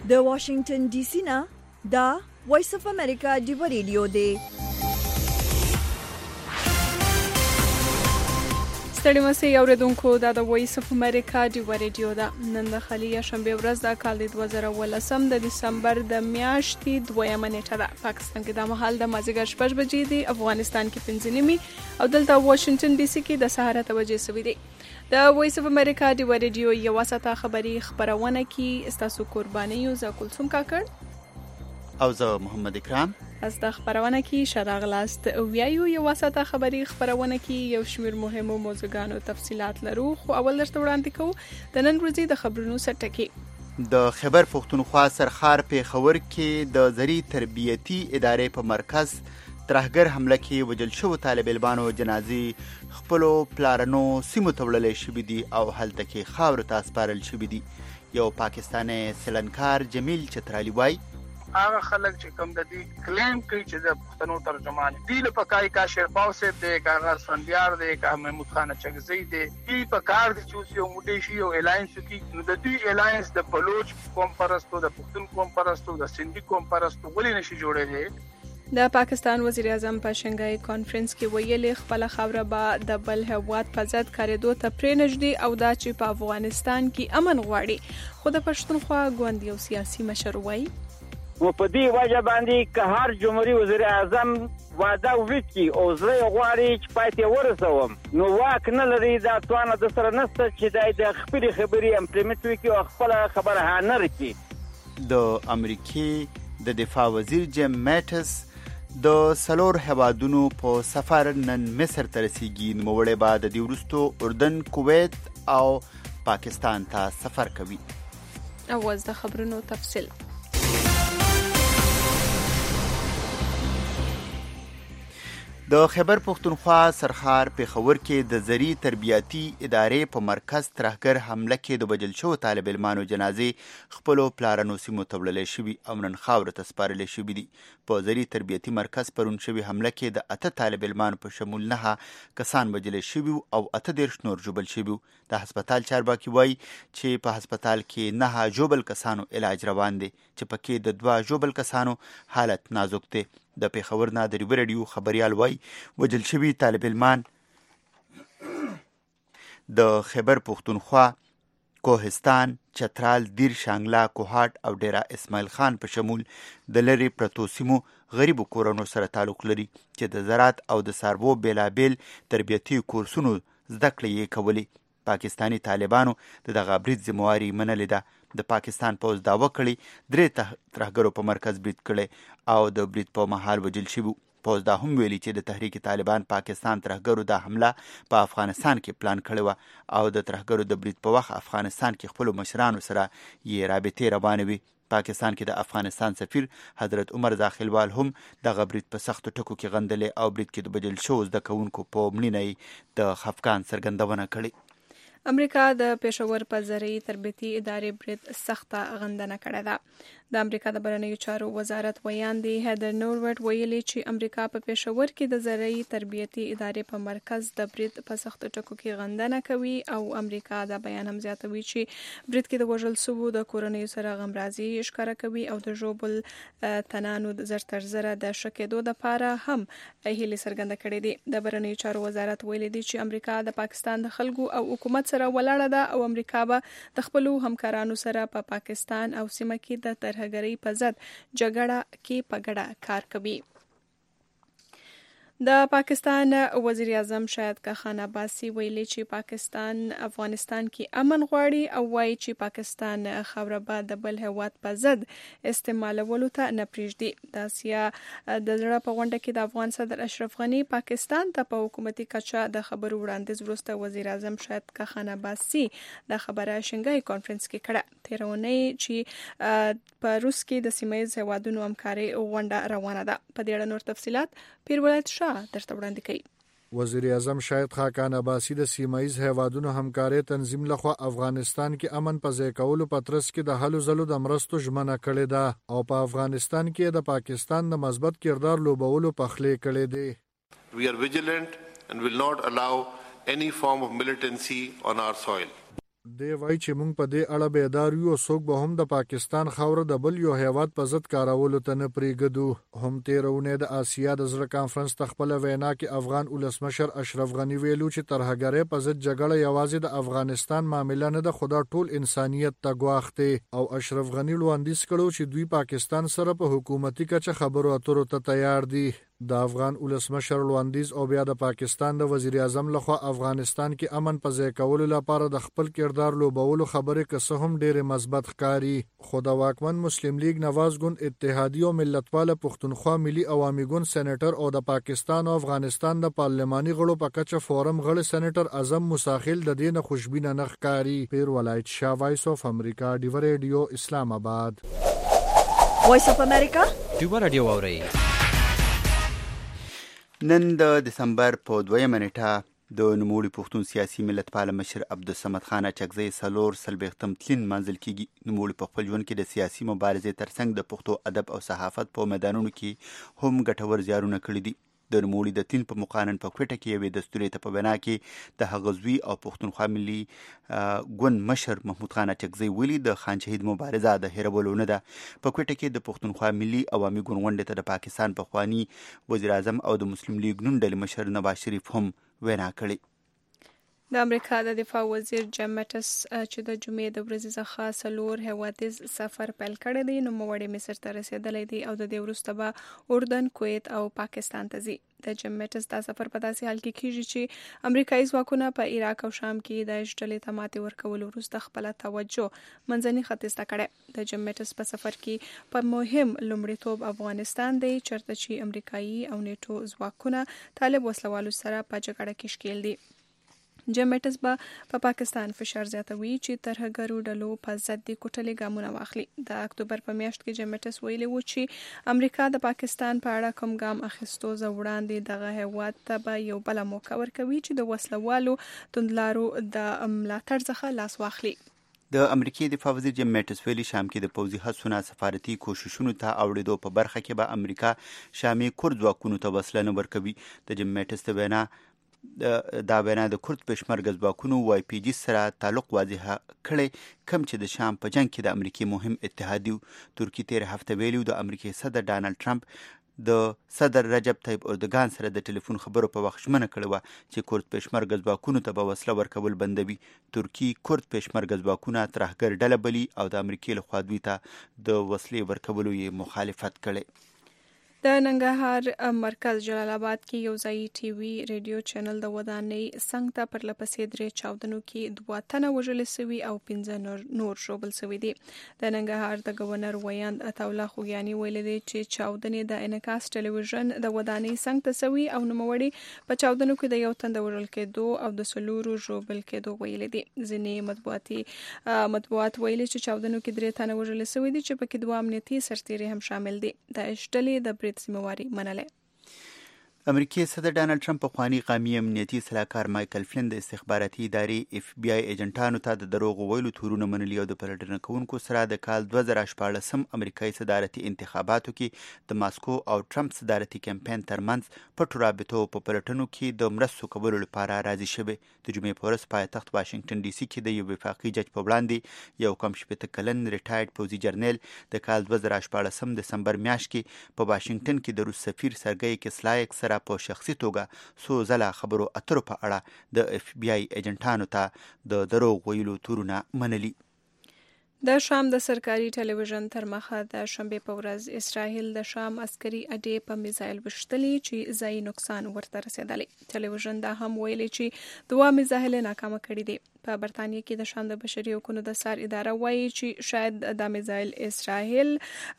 د واشنگټن ډي سي نه دا وایس اف امریکا دی ریډیو دی. ستړي مسئ اوریدونکو، دا د وایس اف امریکا دی ریډیو ده. نن د خلی شنبه ورځ د کال 2018 د دسمبر د میاشتې 2 نیټه ده. پاکستان کې د مهال د مازیګر 6 بجې دی، افغانستان کې 5 نیمه او دلته واشنگټن ډي سي کې د سهار 8 بجې سوي دي. د وایس اف امریکا دی ریډیو یو ساته خبری خبرونه کې استاسو قرباني یو ز کلثوم کاکړ او زه محمد اکرام از د خبرونه کې شراغلاست ویایو یو ساته خبری خبرونه کې یو شمیر مهمو موضوعګانو تفصيلات لرو. خو اول درته وړاندې کوو د نن ورځې د خبرونو سرټکی. د خیبر پښتونخوا سرخار پیښور کې د زری تربیتی ادارې په مرکز ترهګر حمله کې وجل شو طالب علمانو جنازي خپلو پلارنو سیمو ته وړلې شوې دي او هلته کې خاورو ته سپارل شوې دي. یو پاکستاني سلنکار جمیل چترالی وای هغه خلک چې کوم د دې کلیم کوي چې د پښتنو ترجمان دی له پکای کا شیرپاو سیب دی کاغه سندیار دی کا محمود خان چغزی دی کی پکار د چوسي او موټی شي او الاینس کی نو د دې الاینس د بلوچ قوم پرستو د پښتون قوم پرستو د سندي قوم پرستو ولې نشي جوړېږي. د پاکستان وزیر اعظم په شنګای کانفرنس کې ویلي خپل خبره به د بل هواد په ضد کاریدو ته پرې نږدې او دا چې په افغانستان کې امن غواړي. خو د پښتونخوا ګوند یو سیاسي مشر وایي و په دې وجه باندې که هر جمهوریت وزیر اعظم وعده وکړي او زه غواړي چې پاتې ورسوم نو واک نه لري دا توانه د سره نشته چې د خپل خبرې امپلیمنټ وکړي او خپل خبره هانر کړي. د امریکای د دفاع وزیر جیم میټس د سلور هوادونو په سفر نن مصر ته رسیږي. نوموړی به د دې وروسته اردن، کویت او پاکستان ته سفر کوي. اواز د خبرونو تفصیل. د خیبر پښتونخوا سرخار پیښور کې د زری تربیتی ادارې په مرکز ترهګر حمله کې د وجل شو طالب علمانو جنازې خپلو پلارنو سیمو ته وړلې شوي او نن خاورو ته سپارلې شوي دي. په زری تربیتی مرکز پرون شوي حمله کې د 8 طالب علمانو په شمول 9 کسان وجل شوي او 18 نور ژوبل شوي. د هسپتال چارواکي وایي چې په هسپتال کې 9 ژوبل کسانو علاج روان دي چې پکې د 2 ژوبل کسانو حالت نازک دی. د پیښور نه د ریډیو خبريال وای وجل شوی طالب علمان د خیبر پښتونخوا، کوهستان، چترال، دیر شانګلا، کوهاټ او ډیرا اسماعیل خان په شمول د لری پرتو سیمو غریبو کورونو سره تعلق لري چې د زراعت او د ساربو بیلابیل تربیتی کورسونو زده کړې یې کولې. پاکستانی طالبانو د دغه برید ذمہواری منلې ده. د پاکستان پوز داوا کړی 3 ترهګرو په مرکز برید کړي او د برید په مهال وجل شوي. پوز دا هم ویلي چې د تحریک طالبان پاکستان ترهګرو د حمله په افغانستان کې پلان کړی و او د ترهګرو د برید په وخت افغانستان کې خپل مشرانو سره یې رابطې روانې وي. پاکستان کې د افغانستان سفیر حضرت عمر داخلوال هم د برید په سختو ټکو کې غندلې او برید کې د بجل شو زده کوونکو په مړینې د خفقان څرګندونه کړې. امریکا د پېښور په زرعي تربیتي ادارې برید سخته غندنه کړې ده. د امریکا د بهرنیو چارو وزارت ویاندې هیدر نورورټ ویلي چې امریکا په پېښور کې د زرعي تربیتي ادارې په مرکز د برید په سختو ټکو کې غندنه کوي او امریکا د بیان هم زیاتوي چې برید کې د وژل شوو د کورنیو سره غمرازي ښکاره کوي او د ژوبل تنانو زر تر زره د شکېدو لپاره هم هیلې څرګنده کړې دي. د بهرنیو چارو وزارت ویلي دی چې امریکا د پاکستان د خلکو او حکومت سره ولاړه ده او امریکا به د خپلو همکارانو سره په پاکستان او سیمه کې د ترهګرۍ په ضد جګړه کې په ګډه کار کوي. د پاکستان وزیر اعظم شاهد خان عباسي ویلي چې پاکستان افغانستان کې امن غواړي او وایي چې پاکستان خاوره به د بل هواد په ضد استعمالولو ته نه پرېږدي. د اسیا د زړه په غونډه کې د افغان صدر اشرف غني پاکستان ته په حکومتي کچه د خبرو وړاندیز وروسته وزیر اعظم شاهد خان عباسي د خبره شنګای کانفرنس کې کړه. تېره اونۍ چې په روس کې د سیمه ییز هیوادونو همکارۍ غونډه روانه ده. په دې اړه نور تفصيلات پیرولایت درته وړاندې کوي. وزیر اعظم شاهد خاقان عباسي د سیمایي هیوادونو همکارۍ تنظیم لخوا افغانستان کې امن په ځای کولو په ترڅ کې د هلو ځلو د مرستو ژمنه کړې ده او په افغانستان کې د پاکستان د مثبت کردار لوبولو پخلې کړې دي. We are vigilant and will not allow any form of militancy on our soil. دی وایي چې موږ په دې اړه بیدار یو او څوک به هم د پاکستان خاوره د بل یو هیواد په ضد کارولو ته نه پرېږدو. هم تېره اونۍ د آسیا د زړه کانفرنس ته خپله وینا کې افغان ولسمشر اشرف غني ویلو چې ترهګرۍ په ضد جګړه یوازې د افغانستان معامله نه ده، خو دا ټول انسانیت ته ګواښ دی. او اشرف غني وړاندیز کړو چې دوی پاکستان سره په حکومتي کچه خبرو اترو ته تیار دي. د افغان ولسمشر وړاندیز او بیا د پاکستان د وزیر اعظم لخوا افغانستان کې امن په ځای کولو لپاره د خپل کردار لوبولو خبرې که څه هم ډېرې مثبت ښکاري، خو د واکمن مسلم لیگ نواز ګوند اتحادیې او ملتپاله پښتونخوا ملي عوامي ګوند سېنیټر او د پاکستان او افغانستان د پارلماني غړو په کچه فورم غړی سېنیټر اعظم مساخیل د دې نه خوشبینه نه ښکاري. پیر ولایت شاه، وایس اف امریکا، ډیو ریډیو، اسلام آباد. وایس اف امریکا ډیو ریډیو اورئ. نن د دسمبر په 2 نیټه د نوموړي پښتون سیاسي ملتپاله مشر عبدالصمد خان اچکزی 40 تلین منځل کېږي. نوموړي په خپل ژوند کې د سیاسي مبارزې ترڅنګ د پښتو ادب او صحافت په میدانونو کې هم ګټور زیارونه کړي دي. د نوموړي د تلین په مقانن په کوټه کې یوې دستوري ته په بنا کې د هغه زوی او پښتونخوا ملي ګوند مشر محمود خان اچکزی ویلي د خان شهید مبارزه د هیرولو نه ده. په کوټه کې د پښتونخوا ملي عوامي ګوند غونډې ته د پاکستان پخواني وزیر اعظم او د مسلم لیگ نون ډلې مشر نواز شریف هم وینا کړې. د امریکا د دفاع وزیر جیم میټس چې د جمعې د ورځې څخه 4 هیوادیز سفر پیل کړی دی، نوموړی مصر ته رسېدلی دی او د دې وروسته به اردن، کویت او پاکستان ته ځي. د جیم میټس دا سفر په داسې حال کې کیږي چې امریکایي ځواکونه په عراق او شام کې د ډلې ته ماتې ورکولو وروسته خپله توجه منځني ختیځ ته کړې. د جیم میټس په سفر کې په مهم لومړیتوب افغانستان دی، چېرته چې امریکایي او نیټو ځواکونه طالب وسلوالو سره په جګړه کې ښکېل دي. جیم میټس به پاکستان فشار زیاتوي چې ترهګرو ډلو په ضد د کوټلې ګامونه واخلي. د اکتوبر په میاشت کې جیم میټس ویلي و چې امریکا د پاکستان په اړه کوم ګام اخیستو زه وړاندې دغه هیواد ته به یو بله موقع ورکوي چې د وسلوالو توندلارو د ملاتړ څخه لاس واخلي. د امریکای دفاع وزیر جیم میټس ویلي شام کې د پوځي هڅو سفارتي کوششونو ته اوړېدو په برخه کې به امریکا شامي کورد ځواکونو ته وسله نه ورکوي. د جیم میټس د وینا د کورد پېشمرګه ځواکونو وای پی جي سره تعلق واضح کړی، کم چې د شام په جنگ کې د امریکای مهم اتحادي ترکی تېره هفته ویلي د امریکای صدر ډانلډ ټرمپ د صدر رجب طیب اردوګان سره د ټلیفون خبرو په وخت ژمنه کړې وه چې کورد پېشمرګه ځواکونو ته به وسله ورکول بندوي. ترکی کورد پېشمرګه ځواکونه ترهګر ډله بلي او د امریکای لخوا دوی ته د وسلې ورکولو یې مخالفت کړی. د ننګرهار مرکز جلال آباد کې یو ځایي ټي وي ریډیو چینل د ودانۍ څنګ ته پر لپسې 3 چاودنو کې 2 تنه وژل سوي او 15 نور ژوبل سوي دي. د ننګرهار د گورنر ویاند عطاالله خوږیاني ویلي دی چې چاودنې د انعکاس ټلویزیون د ودانۍ څنګ ته سوي او نوموړي په چاودنو کې د 1 تن د وژل کېدو او د 4 ژوبل کېدو ویلي دي. ځینې مطبوعات ویلي چې چاودنو کې 3 تنه وژل سوي دي چې پکې 2 امنیتي سرتیري هم شامل دي. د اشتلې د سیمواري منله. امریکای صدر ډانلډ ټرمپ پخواني قومي امنیتي سلاکار مایکل فلن د استخباراتي ادارې اف بی آی ایجنټانو ته د دروغ ویلو تورونه منلي او د پلټنه کوونکو سره د کال 2014 امریکایي صدارتي انتخاباتو کې د ماسکو او ټرمپ صدارتي کمپاین ترمنځ پټو رابطو په پلټنو کې د مرستو کولو لپاره راضي شوي. د جمعې په ورځ پایتخت واشنگټن ډي سي کې د یو وفاقي جج په وړاندې یو کم 80 کلن ریټایرډ پوځي جرنیل د کال 2014 دسمبر میاشت کې په واشنگټن کې د روس سفیر سرګی کسلایک سره په شخصي توګه څو ځله خبرو اترو په اړه د اف بی آی ایجنټانو ته د دروغ ویلو تورونه منلي. د شام د سرکاري ټلویزیون تر مخه د شنبې په ورځ اسرائیل د شام عسکري اډې په میزایل وشتلي چې ځای نقصان ورته رسېدلی. ټلویزیون دا هم ویلي چې 2 میزایل ناکامه کړي دي. په برتانیې کې د شام د بشري حقوقو د سار اداره وایي چې شاید د میزایل اسرائیل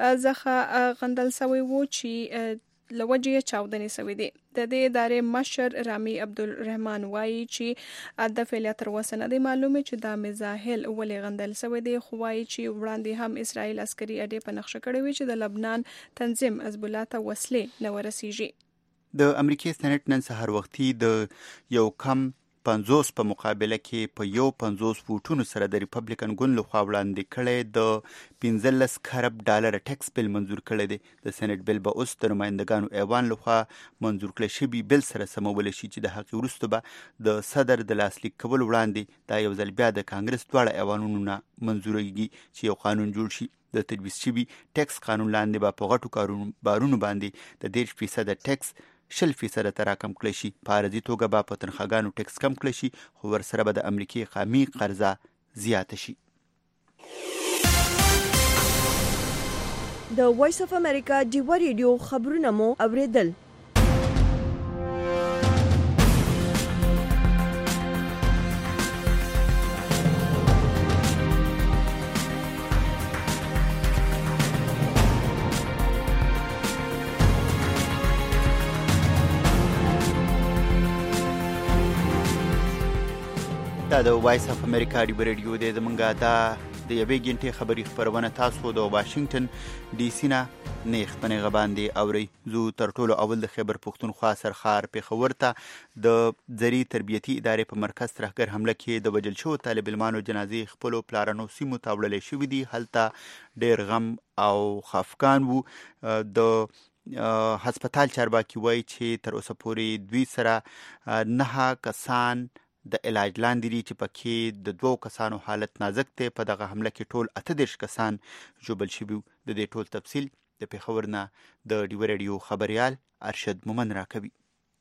څخه غندل شوی و چې لوجه چاودنې سوي دي. د دې ادارې مشر رامي عبدالرحمن وایي چې د فعالیت تر اوسه نه دی معلومه چې دا میزایل ولې غندل سوي دي، خو وایي چې وړاندې هم اسرائیل عسکري اډې په نقشه کړې وي چې د لبنان تنظیم حزب الله ته وسلې نه ورسیږي. د امریکای سېنات نن سهار وختي د یو کم 50 په مقابله کې په 50 فوټونو سره د ریپبلیکن ګوند لخوا وړاندې کړی د 15 خرب ډالر ټیکس بل منظور کړی دی. د سېنات بل به اوس د نمایندګانو ایوان لخوا منظور کړی شوي بل سره سمولی شي چې د هغې وروسته به د صدر د لاسلیک کولو وړاندې دا یو ځل بیا د کانګرس دواړه ایوانونو نه منظوریږي چې یو قانون جوړ شي. د تجویز شوي ټیکس قانون لاندې به په غټو بارونو باندې د 10% ټیکس 10% ته راکم کړی شي. په عرضي توګه به په تنخواګانو ټیکس کم کړی شي، خو ورسره به د امریکې قامي قرضه زیاته شي. د وایس اف امریکا ډیوا ریډیو خبرونه مو اوریدل. دا د وایس اف امریکا ډیوا ریډیو دی. زمونږ دا د یوې غنټې خبري خبرونه تاسو د واشنگټن ډي سي نه نیغ په نیغه باندې اورئ. زه تر ټولو اول د خیبر پښتونخوا سرخار پېښور ته د زرعي تربیتي ادارې په مرکز ترهګر حمله کې د وژل شوو طالب علمانو جنازې خپلو پلارنو سیمو ته وړلې شوي دي. هلته ډېر غم او خفګان وو. د هسپتال چارواکي وایي چې تر اوسه پورې دوی سره 9 کسان د علاج لاندې دي چې پکې د 2 کسانو حالت نازک دی. په دغه حمله کې ټول 38 کسان ژوبل شوي. د دې ټول تفصیل د پېښور نه د ډیوا ریډیو خبریال ارشد مومن راکوي.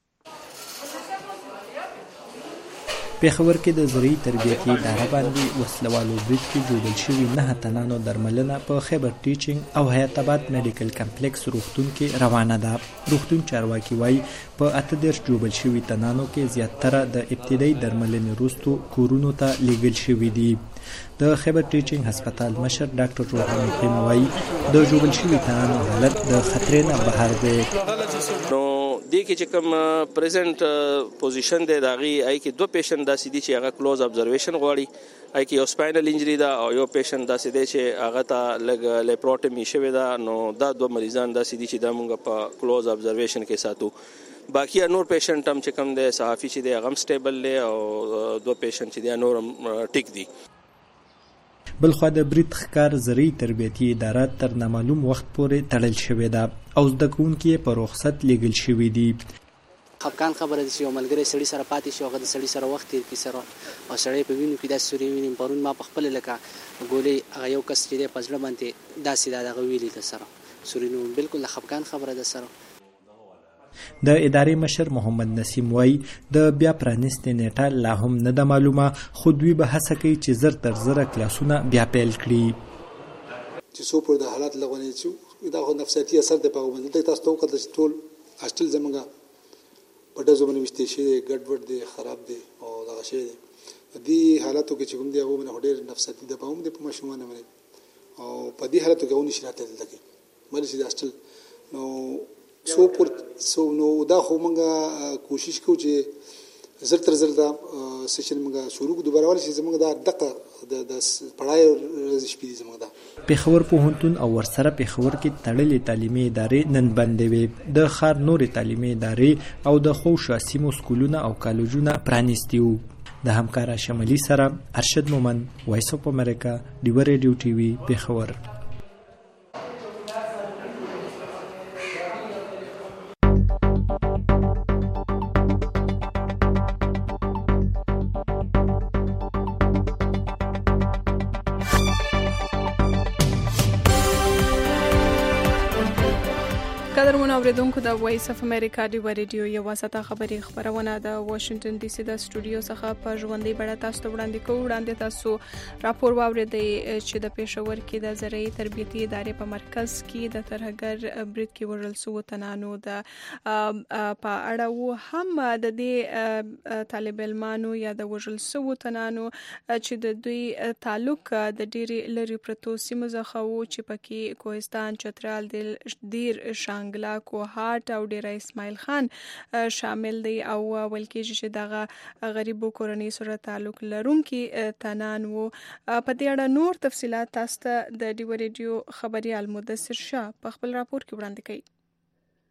پېښور کې د زرعي تربیتي اداره باندې وسلوالو برید کې جوړل شوي 9 تنانو درملنه په خیبر ټیچینګ او حیات آباد میډیکل کمپلیکس روغتون کې روانه ده. روغتون چارواکي وایي په 38 جوړل شوي تنانو کې زیاتره د ابتدایي درملنې وروسته کورونو ته لیږل شوي دي. د خیبر ټیچینګ هسپتال مشر ډاکټر روحان مقیم وایي د جوړل شوي تنانو حالت د خطرې نه بهر دی. نو دې کې چې کوم پریزنت پوزیشن دی د هغې ای کې 2 پیشنټ داسې دي چې هغه کلوز ابزرویشن غواړي. ای کې یو سپاینل انجری ده او یو پیشنټ داسې دی چې هغه ته لږ لیپروټمی شوې ده. نو دا 2 مریضان داسې دي چې دا موږ په کلوز ابزرویشن کې ساتو. باقي نور پیشنټ هم چې کوم دی صحافي چې دی هغه هم سټیبل دی او 2 پیشنټ چې دی نور هم ټیک دي. بلخوا د برید ښکار زرعي تربیتي اداره تر نامعلوم وخت پورې تړل شوې ده او زده کوونکي یې په رخصت لیږل شوي دي. خفګان خبره ده چې یو ملګری سړي سره پاتې شي، هغه د سړي سره وخت تېر کړي سره او سړی په وینو کې داسې سوري ویني. پرون ما په خپله لکه ګولۍ هغه یو کس چې دی په زړه باندې داسې دا دغه ویلي ده سره سوري. نو بلکل د خفګان خبره ده سره. د ادارې مشر محمد نسیم وایي د بیا پرانیستې نیټه لا هم نه ده معلومه، خو دوی به هڅه کوي چې زر تر زره کلاسونه بیا پیل کړي. چې څو پورې د حالات لغونې شو دا خو نفسیاتي اثر دی په هغو باندې. دلته تاسو ته وکتل چې ټول هاسټل زموږ په ډزو باندې ویشتې شوي دی، ګډوډ دی، خراب دی او دغه شی دی. دې حالاتو کې چې کوم دی هغو باندې خو ډېر نفسیاتي دباو هم دی په ماشومانو باندې او په دې حالاتو کې هغه نشي راتللی دلته کې ملې چې د هاسټل نو دا خو موږ کوشش کوو چې زر تر زر دا سیشن موږ شروع کړو دوباره ولې چې زموږ دا دقه د پړای ورځې شپې دي زموږ دا. پېښور پوهنتون او ورسره پېښور کې تړلې تعلیمي ادارې نن بندې وې. د ښار نورې تعلیمي ادارې او د خوشو سیمو سکولونه او کالجونه پرانیستي وو. د همکاره شمالي سره ارشد مومن، وایس اف امریکا، ډیوا ریډیو ټي وي، پېښور. قدرمن اوریدونکو د وایس اف امریکا ډیوا ریډیو یو واسطه خبري خبرونه د واشنگټن ډي سي د سټوډیو څخه په ژوندۍ بڼه تاسو ته وړاندې کوو. وړاندې تاسو راپور واوریدئ چې د پېښور کې د زرعي تربیتي ادارې په مرکز کې د ترهګر برید کې وژل شوو تنانو د په اړه وو. هم د دې طالب علمانو یا د وژل شوو تنانو چې د دوی تعلق د ډېرې لرې پرتو سیمو څخه وو چې پکې کوهستان، چترال، دیر، شانګلا، کوهاټ او ډیره اسماعیل خان شامل دی او ویل کېږي چې دغه غریبو کورنۍ سره تعلق لرونکي تنان وو. په دې اړه نور تفصیلات تاسو ته د ډیوا ریډیو خبريال مدثر شاه په خپل راپور کې وړاندې کوي.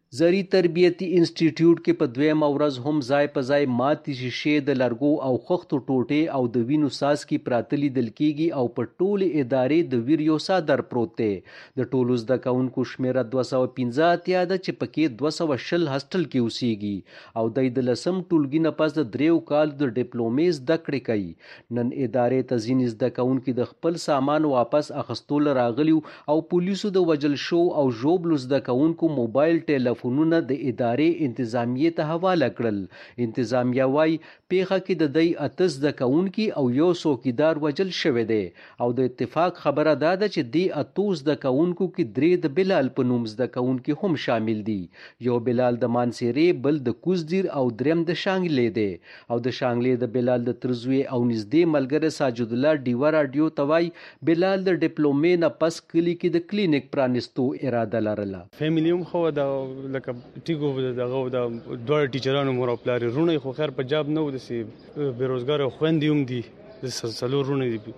زری تربیتی انسټیټیوټ کې په دویمه ورځ هم ځای په ځای ماتې شیشې د لرګو او خښتو ټوټې او د وینو څاڅکي پراته لیدل کېږي او په ټولې ادارې د ویر یو څادر پروت دی. د ټولو زده کوونکو شمېره 215 اتیا ده چې پکې 220 هاسټل کې اوسېږي او د 10 ټولګي نه پس د 3 کالو د ډیپلومې زده کړې کوي. نن ادارې ته ځینې زده کوونکي د خپل سامان واپس اخیستلو راغلي او پولیسو د وژل شو او ژوبلو زده کوونکو موبایل ټیلیفونونه د ادارې انتظامیې ته حواله کړل. انتظامیه وایي پیښه کې د دوی 8 زده کوونکي او یو څوکیدار وژل شوی دی او د اتفاق خبره دا ده چې دې 8 زده کوونکو کې 3 د بلال په نوم زده کوونکي هم شامل دي. یو بلال د مانسیرې، بل د کوزدیر او دریم د شانګلې دی او د شانګلې د بلال د ترزوی او نږدې ملګری ساجد الله ډیوه راډیو ته وایي بلال د ډیپلومې نه پس کلي کې د کلینیک پرانستو اراده لرله. فیملی هم خو د لکه ټیګو دغه د دوه ټیچرانو مور او پلار رونه خو خیر په جاب نه و، د بیروزګار خويندې هم دي، د څلور رونه دي،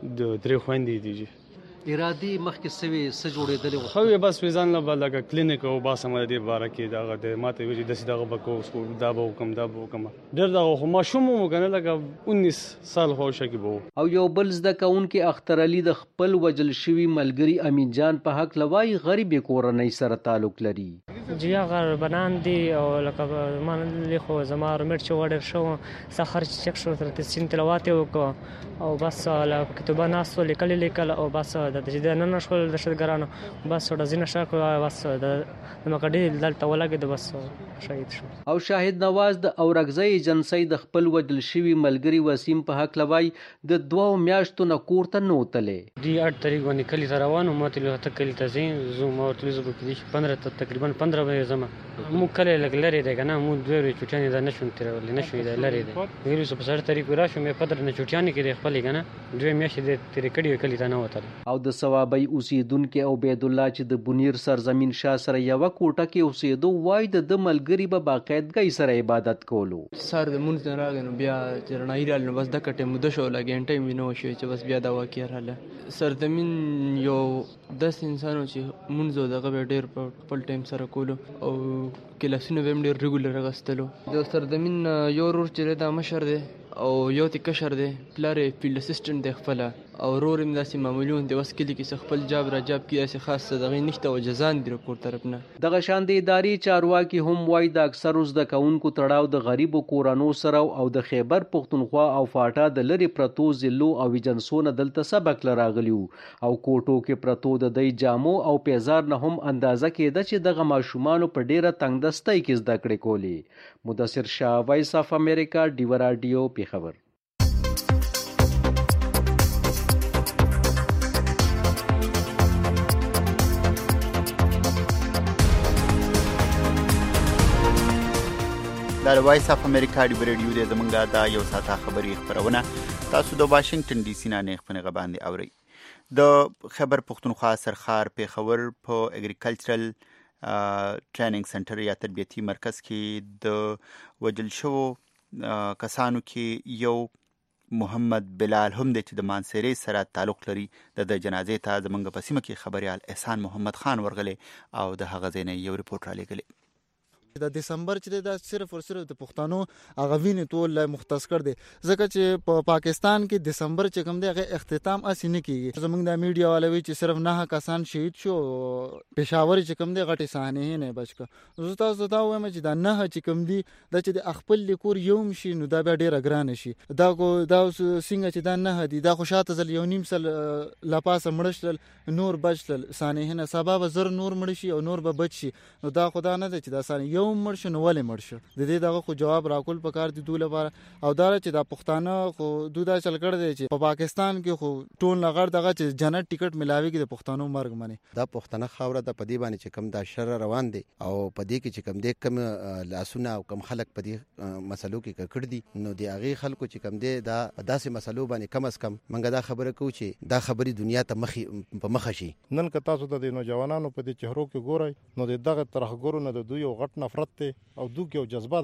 د 3 خويندې دي. ارادي مخکې سوي څه جوړېدلې خو بس وزن له لکه کلینیک او باسم د باره کې دغه د ماته ویلي د دغه بکو دا به وکم ډېر دغه خو ماشوم مو کنه لکه 19 سال خو شکی بو. او یو بل زده کوونکی اختر علي د خپل وجل شوی ملګری امین جان په حق لوای غریب کورنۍ سره تعلق لري. جیا غر بنان دي او لکه مان له خو زما رمټ چو وړر شو سخر چک شو تر تسین تلوات وکړو او بس له کتابه ناسو لیکل او بس د دې نن شول د شتګرانو بس وړ زینه شاکو بس د مکډی دلته ولګي د بس شهید شو. او شاهد نواز د اورګزۍ ایجنسی د خپل وجل شوی ملګری وسیم په حق لوای د 2 میاشتو نه کور ته نوتلې. دی 8 تاریخ باندې کلی روانو ماته له تکل ته زین زوم او تلزو کې 15 ته تقریبا 15 به زما مو کله لګلری دی کنه مو دوه چټانی دا نشون تیرول نشوي دا لری دی ویلو په 4 تاریخ راشو مې 15 نه چټانی کې خپل کنه 2 میاشتې د تیر کډی کلی ته نه وتل. او د ثوابي اوسیدونکو او عبد الله چې د بنیر سرزمین شاه سره یو کوټه کې اوسېدو وای د ملګری به باقاعدګۍ سره عبادت کولو. سر د مونږ نه راغنو بیا چرنای رال نو بس د کټه مده شو لګین ټایم وینو شو چې بس بیا دا واقع رااله. سرزمین یو 10 انسانو چې مونږ دغه ډیر په خپل ټایم سره کولو او کلاسونه ویم ډیر ریګولر غستلو. د سرزمین یو ور چې د مشر دی او یو تی کشر دی پلار فیلډ اسسټنټ دی خپل او رورم داسې معمولیون دی وسکلی کې خپل جاب را جاب کې اسه خاص دغه نشته او جزان دی کور طرف نه. دغه شان د ادارې چارواکي هم وای د اکثر زده کوونکو تړاو د غریبو کورانو سره او د خیبر پختونخوا او فاټا د لری پرتو ضلعو او ایجنسونه دلته سبق لراغلیو او کوټو کې پرتو د دای جامو او پیزار نه هم اندازه کېده چې دغه ماشومان په ډیره تنگ دستۍ کې زده کړې کولې. مدثر شاه، وایس اف امریکا، ډیو راډیو، پیښور. د وایس اف امریکا ډیو راډیو د زمونږه دا یو ساعته خبري خبرونه تاسو د واشنگټن ډي سي نه خبرونه باندې اوري. د خیبر پختونخوا سرخار پیښور په اګریکلچرل ټریننګ سنټر یا تربیتي مرکز کې د وجل شو کسانو کې یو محمد بلال هم د مانسیرې سره تعلق لري. د جنازې ته زمونږ په سیمه کې خبريال احسان محمد خان ورغلی او د هغه ځای نه یو ریپورت را لېږلی. د دسمبر چې دا صرف او صرف د پښتنو اغوینه ټول مختص کړ دي ځکه چې په پاکستان کې دسمبر چې کوم دی هغه اختتام اسینه کیږي. زمونږ د میډیا والوي چې صرف 9 کسان شهید شو پېښور چې کوم دی غټي صحنه نه بچکه. زه تاسو دا وایم چې دا 9 چې کوم دی د چې د خپل لیکور یو مشي نو دا به ډیره ګران شي. دا څنګه چې دا 9 دی دا خوشاته ځل یو نیم سل لپاسه مړشل نور بچل صحنه نه سبب زر نور مړ شي او نور به بچ شي. نو دا خدا نه دی چې دا صحنه یو مرشن ولې مرشه د دې دغه خو جواب راکول پکار دي دوله لپاره او دا چې د پښتانه خو دودا چل کړ دی چې په پاکستان کې خو ټول لغړ دغه چې جنت ټیکټ ملاوي کې د پښتانو مرګ منی دا پښتنه خاوره د پدی باندې چې کم دا شر روان دي او پدی کې چې کم دې کم لاسونه او کم خلک پدی مسلو کې کړ دي نو دی هغه خلکو چې کم دي دا داسې مسلو باندې کم از کم منګه دا خبره کو چې دا خبري دنیا ته مخ شي. نن که تاسو د نوجوانانو په دې چهرو کې ګورئ نو دغه طرح ګورو نه د دوی یو غټ نفرت ته او دوی یو جذبه ده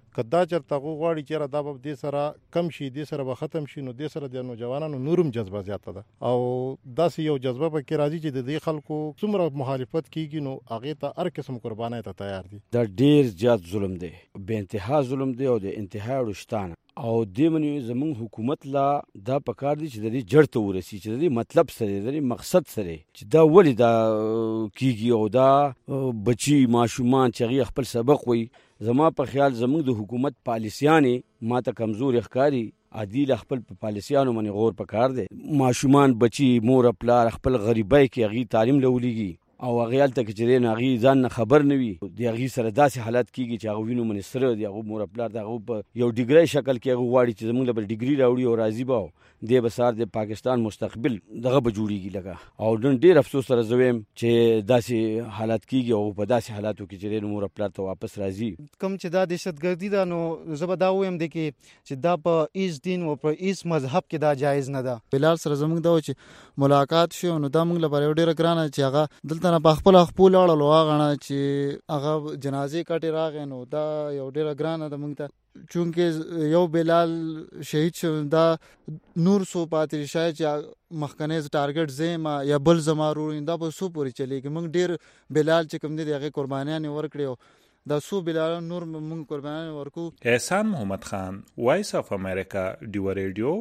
کدا چرته غواړي چې دا به د سره کم شي د سره به ختم شي نو د سره د نوجوانانو نورم جذبه زیاته ده او داسې یو جذبه به کې راځي چې د دې خلکو څومره مخالفت کیږي نو هغه ته هر قسم قربانای ته تیار دي. دا ډیر زیات ظلم دی، به انتها ظلم دی او د انتها رښتانه او د منی زمون حکومت لا دا پکار دي چې د دې جړ ته ورسی چې د دې مطلب سره د دې مقصد سره چې دا ولې دا کیږي او دا بچي ماشومان چې خپل سبق وي. زما په خیال زمون د حکومت پالیسیانې ما ته کمزور ښکاری عادل خپل په پالیسیانو باندې غور پکار دي. ماشومان بچي مور خپل خپل غریبای کې هغه تعلیم لولېږي او هغه تل کې چې هغه ځان خبر نه وي د هغه سره داسې حالت کیږي چې هغه وینو منستر دی هغه مور خپل دغه یو ډیګری شکل کې هغه واړي چې زموږ لپاره ډیګری راوړي او راضي باو د بسار د پاکستان مستقبل دغه به جوړیږي لګا او نن ډیر افسوس سره زویم چې داسې حالت کیږي او په داسې حالاتو کې چې مور خپل ته واپس راځي. کوم چې دا دهشتګردي ده نو زه به دا وایم چې دا په هیڅ دین او په هیڅ مذهب کې دا جایز نه ده. بلال سره زموږ دا چې ملاقات شو نو دا موږ لپاره ډیره ګرانه چې هغه دلته نه په خپل لاړل واغنه چې هغه جنازې کټي راغې نو دا یو ډیره ګرانه ده موږ ته چونکه یو بلال شهید شو دا نور سو پاتې شای چې مخکنه ټارګټ زما یا بل زمارو دا به سو پوری چلیږي. موږ ډیر بلال چې کوم دي هغه قربانیان ورکړي دا سو بلال نور موږ قربانیان ورکو. احسان محمد خان، وایس اف امریکا، ډیو ریډیو.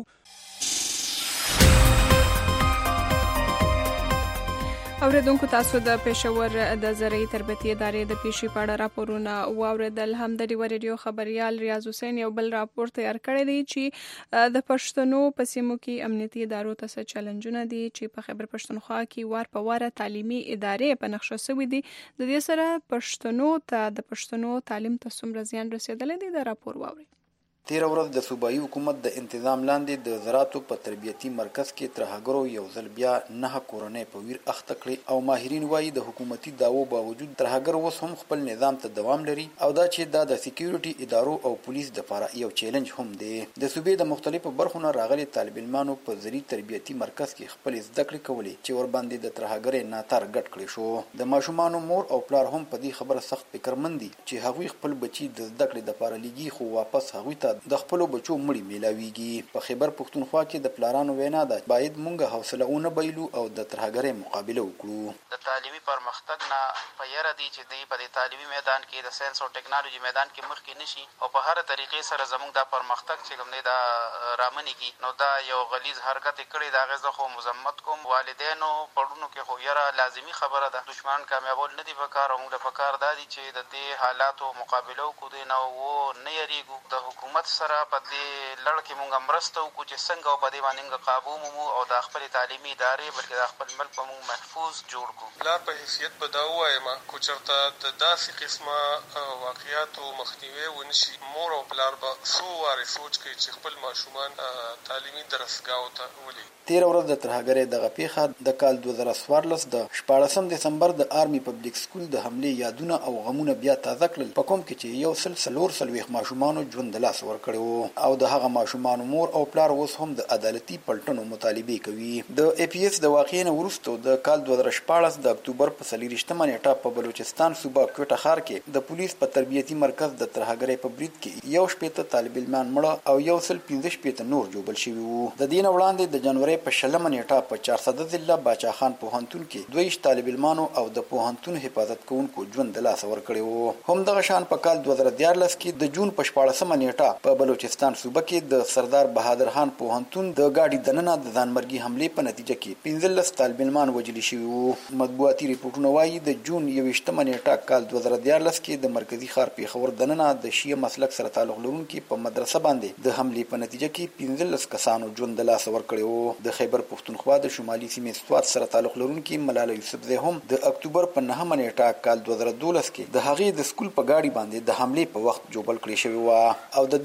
اوریدونکو تاسو د پېښور د زرعي تربیتي ادارې د پیښې په اړه راپورونه واوریدل. هم د ډیو ریډیو خبريال ریاض حسین یو بل راپور تیار کړی دی چې د پښتنو په سیمو کې امنیتي ادارو ته چیلنجونه دي چې په خیبر پښتونخوا کې وار په واره تعلیمي ادارې په نقشه شوې دي. د دې سره پښتنو ته د پښتنو تعلیم ته څومره زیان رسیدلی دی د راپور واوري. تیر ورځ د صوبایي حکومت د انتظام لاندې د زراعتو په تربیتي مرکز کې ترهګرو یو ځل بیا 9 کورنۍ په ویر اخته کړې او ماهرین وایي د حکومتي داوو باوجود ترهګر اوس هم خپل نظام ته دوام لري او دا چې دا د سکیورټي ادارو او پولیس د لپاره یو چیلنج هم دی. د صوبې د مختلفو برخو نه راغلي طالب علمانو په زرعي تربیتي مرکز کې خپل زده کړې کولې چې ور باندې د ترهګرۍ ناتار ګډ کړی شو. د ماشومانو مور او پلار هم په دې خبره سخت فکرمند دي چې هغوی خپل بچي د زده کړې لپاره لګي خو واپس هغوی ته د خپل بچو مړی میلاویږي. په خیبر پښتونخوا کې د پلارانو وینا ده باید مونږه حوصله ونه بایلو او د ترهګرۍ مقابله وکړو. د تعلیمي پرمختګ نه په یره دي چې دی په تعلیمي میدان کې د ساينس او ټیکنالوژي میدان کې مخکې نشي او په هر طریقې سره زموږ د پرمختګ چې کوم دی دا رامنېږي نو دا یو غلیظ حرکت کړی دا غزه خو مزمت کوم. والدینو پړونو کې خو یره لازمی خبره ده دشمن کامیابول نه دی پکار او موږ د پکار دادي چې د دې حالاتو مقابله وکړو نه و نه یریږو. د حکومت سره په دې لړ کې مونږ مرسته وکړو چې څنګه په دې باندې قابو مو او د خپل تعلیمي ادارې بلکې د خپل ملک په مونږ محفوظ جوړ کړو. لار په حیثیت به دا ووایم کو چرته د داسې قسمه واقعیاتو مخنیوي ونشي مور او پلار به څو وارې سوچ کوي چې خپل ماشومان تعلیمي درسګاو ته ولي. تیر ورځ د ترهګرۍ دغه پیښه د کال 2014 د 14 دسمبر د آرمي پبلک سکول د حملې یادونه او غمونه بیا تازه کړل په کوم کې چې یو سلسلور ماشومانو ژوند د لاس ورکړو او د هغه ماشومان مور او پلار اوس هم د عدالتي پلټنو مطالبه کوي. د ای پی ایس د واقعینه وروسته د کال 2014 د اکتوبر په 23 نیټه په بلوچستان صوبه کوټه ښار کې د پولیس په تربیتي مرکز د ترهګرۍ په برید کې یو شپېته طالب علمان مړه او یو سل 15 شپېته نور جوړل شوي وو. د دین وړاندې د جنوري په 16 نیټه په 400 ضلع باچا خان پوهنتون کې 22 طالب علمانو او د پوهنتون حفاظت کوونکو ژوند د لاس ورکړي وو. هم دغه شان په کال 2014 کې د جون په 14 نیټه په بلوچستان صوبه کې د سردار بهادر خان پوهنتون د گاډي دننه د ځانمرګي حمله په نتیجه کې 15 طالب علمان وژل شوي وو. مطبوعاتي ریپورتونه وایي د جون 21 نیټه کال 2014 کې د مرکزی ښار پیښور دننه د شیعه مسلک سره تعلق لرونکي په مدرسه باندې د حمله په نتیجه کې 15 کسانو ژوند د لاس ورکړي وو. د خیبر پښتونخوا د شمالي سیمې سوات سره تعلق لرونکي ملاله یوسفزۍ هم د اکتوبر په 9 نیټه کال 2012 کې د هغې د سکول په گاډي باندې د حمله په وخت جوړل کړی شوی و او د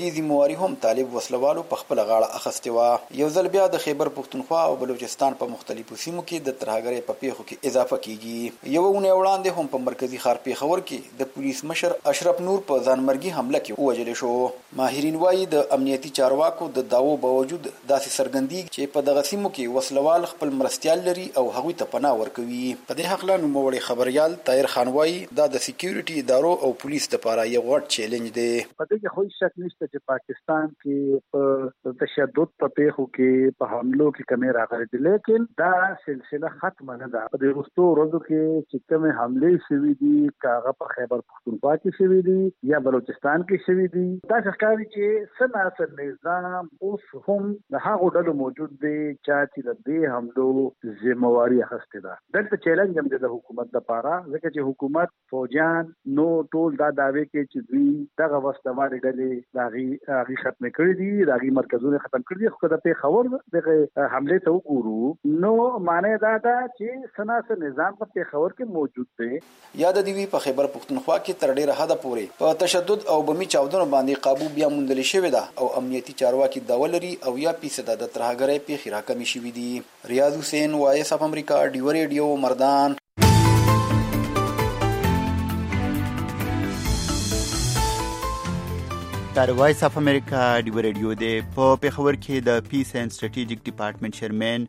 دې ذمہواري هم طالب وسلوالو په خپل غاړه اخیستې وه. یو ځل بیا د خیبر پښتونخوا او بلوچستان په مختلفو سیمو کې د ترهګرۍ په پیښو کې اضافه کیږي. یو اونۍ وړاندې هم په مرکزی ښار پیښور کې د پولیس مشر اشرف نور په ځانمرګي حمله کې ووژل شو. ماهرین وایي د امنیتي چارواکو د دعوو باوجود داسې څرګندېږي چې په دغه سیمو کې وسلوال خپل مرستیال لري او هغوی ته پناه ورکوي. په دې هکله نوموړی خبریال طاهر خان وایي دا د سکیورټي ادارو او پولیس لپاره یو غټ چیلنج دی. په دې کې خو شک نشته چې پاکستان کې په تشدد په پیښو کې په حملو کې کمی راغلي دي، لیکن دا سلسله ختمه نه ده. په دې وروستو ورځو کې چې کومې حملې شوي دي هغه په خیبر پښتونخوا کې شوي دي یا بلوچستان کې شوي دي، دا ښکاري چې څه ناصر نظام اوس هم د هغو ډلو موجود دی چې د دې حملو ذمہواري اخیستې ده. دلته چیلنج هم دی د حکومت لپاره، ځکه چې حکومت فوجیان نو ټول دا دعوی کوي چې دوی دغه وسلوالې ډلې هغې ختمې کړي دي، د هغې مرکزونه ختم کړي دي. خو د پېښور دغه حملې ته وګورو نو معنی دا ده چې څه ناصر نظام په پېښور کې موجود دی. یاد دی وی په خیبر پښتونخوا کې تر ډیره حده پورې په تشدد او بمي چاودنو باندې قابو بیا موندل شوی ده او امنیتي چارواکي دعوه لري او یا پیسه د ترهګرۍ پیښې راکمې شوي دي. ریاض حسین، وایس اف امریکا، ډیو ریډیو، مردان. دا وایس اف امریکا ډیو ریډیو دی. په پېښور کې د پیس اینڈ سټریټیجیک ډپارټمنټ چیرمن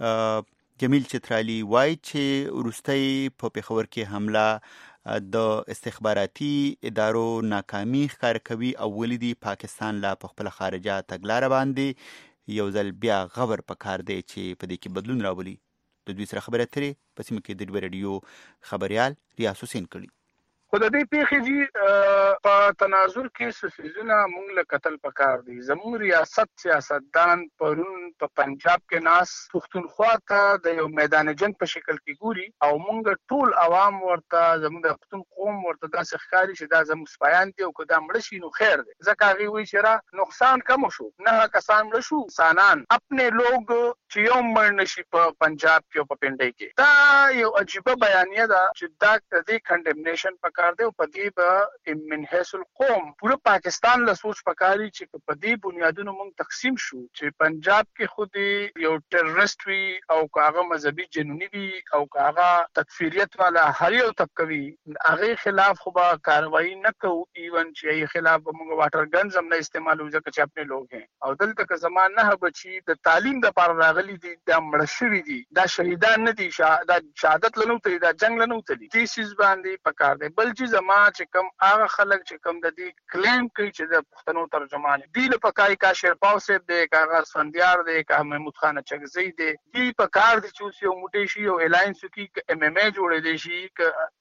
جمیل چترالی وایي چې وروستۍ په پېښور کې حمله د استخباراتي ادارو ناکامي ښکاره کوي او ولې پاکستان لا په خپله خارجه تګلاره باندې یو ځل بیا غور پکار دی چې په دې کې بدلون راولي. د دوی سره خبرې اترې په سیمه کې د ډیو ریډیو خبریال ریاض حسین کړي. خو د دې پیښې جی په تناظر کې سفیزونه مونږ له قتل پکار دي. زموږ ریاست سیاستدان پرون په پنجاب کې ناس پښتونخوا ته د یو میدان جنگ په شکل کې ګوري او مونږ ټول عوام ورته زموږ د پښتون قوم ورته داسې ښکاري چې دا زموږ سپایان دي او که دا مړه شي نو خیر دی. ځکه هغوی وایي چې را نقصان کم شو، 9 کسان مړه شو، انسانان اپنے لوگ چې یو مړ نشي په پنجاب کې او په پنډۍ کې. دا یو عجیبه بیانیه ده چې دا د دې کنډمنیشن په کار دی او په دې به من حیث القوم پوره پاکستان له سوچ پکاري چې په دې بنیادونو موږ تقسیم شو چې پنجاب کې خود یو ټیرریست وي او هغه مذهبي جنوني وي او هغه تکفیریت والا هر یو طبقه وي، هغه خلاف خو به کاروایی نه کوو. ایون چې هغه خلاف به موږ واټر ګنز هم نه استعمالو ځکه چې خپل لوګ ہیں. او دلته که زمان نه بچي د تعلیم د لپاره راغلي دي، دا مړه شوي دي، دا شهیدان نه دي، دا شهادت لنو تلي، دا جنگ لنو تلي. دې سیز باندې پکار دی. بل چې زما چې کوم هغه خلک چې کوم د دې کلیم کوي چې د پښتنو ترجمان دي له پکای کا شیرپاو صاحب دی، کا سفندیار دی، کا محمود خان چغزی دی، دی پکار دي چې یو موټی شي او الاینس کی ام ام ای جوړې دي شي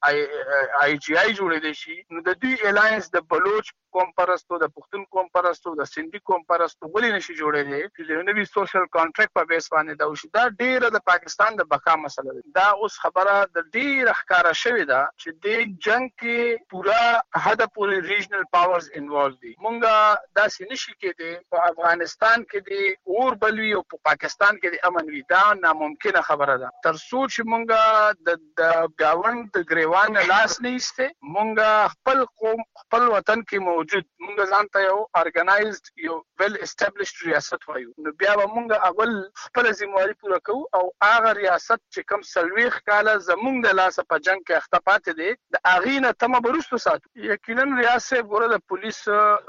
ک آی جی آی جوړې دي شي. نو د دې الاینس د بلوچ قوم پرستو، د پښتون قوم پرستو، د سندھی قوم پرستو ولې نشي جوړې دي چې د نوې سوشل کانټریکټ په بیس باندې دا وشي. دا ډیره د پاکستان د بقا مسله ده. دا اوس خبره د ډیره ښکارا شوې ده چې د جنگ کې پورا حد پورې ریجنل پاورز انوالو دي. مونږه داسې نشي کېدی په افغانستان کې د اور بلوي او په پاکستان کې د امن وي. دا ناممکنه خبره ده. تر څو چې مونږه د گاوند د گریوان لاس نه ایسته، مونږه خپل قوم خپل وطن کې موجود، مونږ ځان ته یو ارګنایزد یو ویل اسټابلیشډ ریاست وایو، نو بیا به مونږ اول خپل ذمہواري پوره کوو او هغه ریاست چې کوم 40 کاله زمونږ د لاسه په جنگ کې اخته پاتې دی د هغې نه تمه به وروسته ساتو. یقینا ریاض صاحب ګوره د پولیس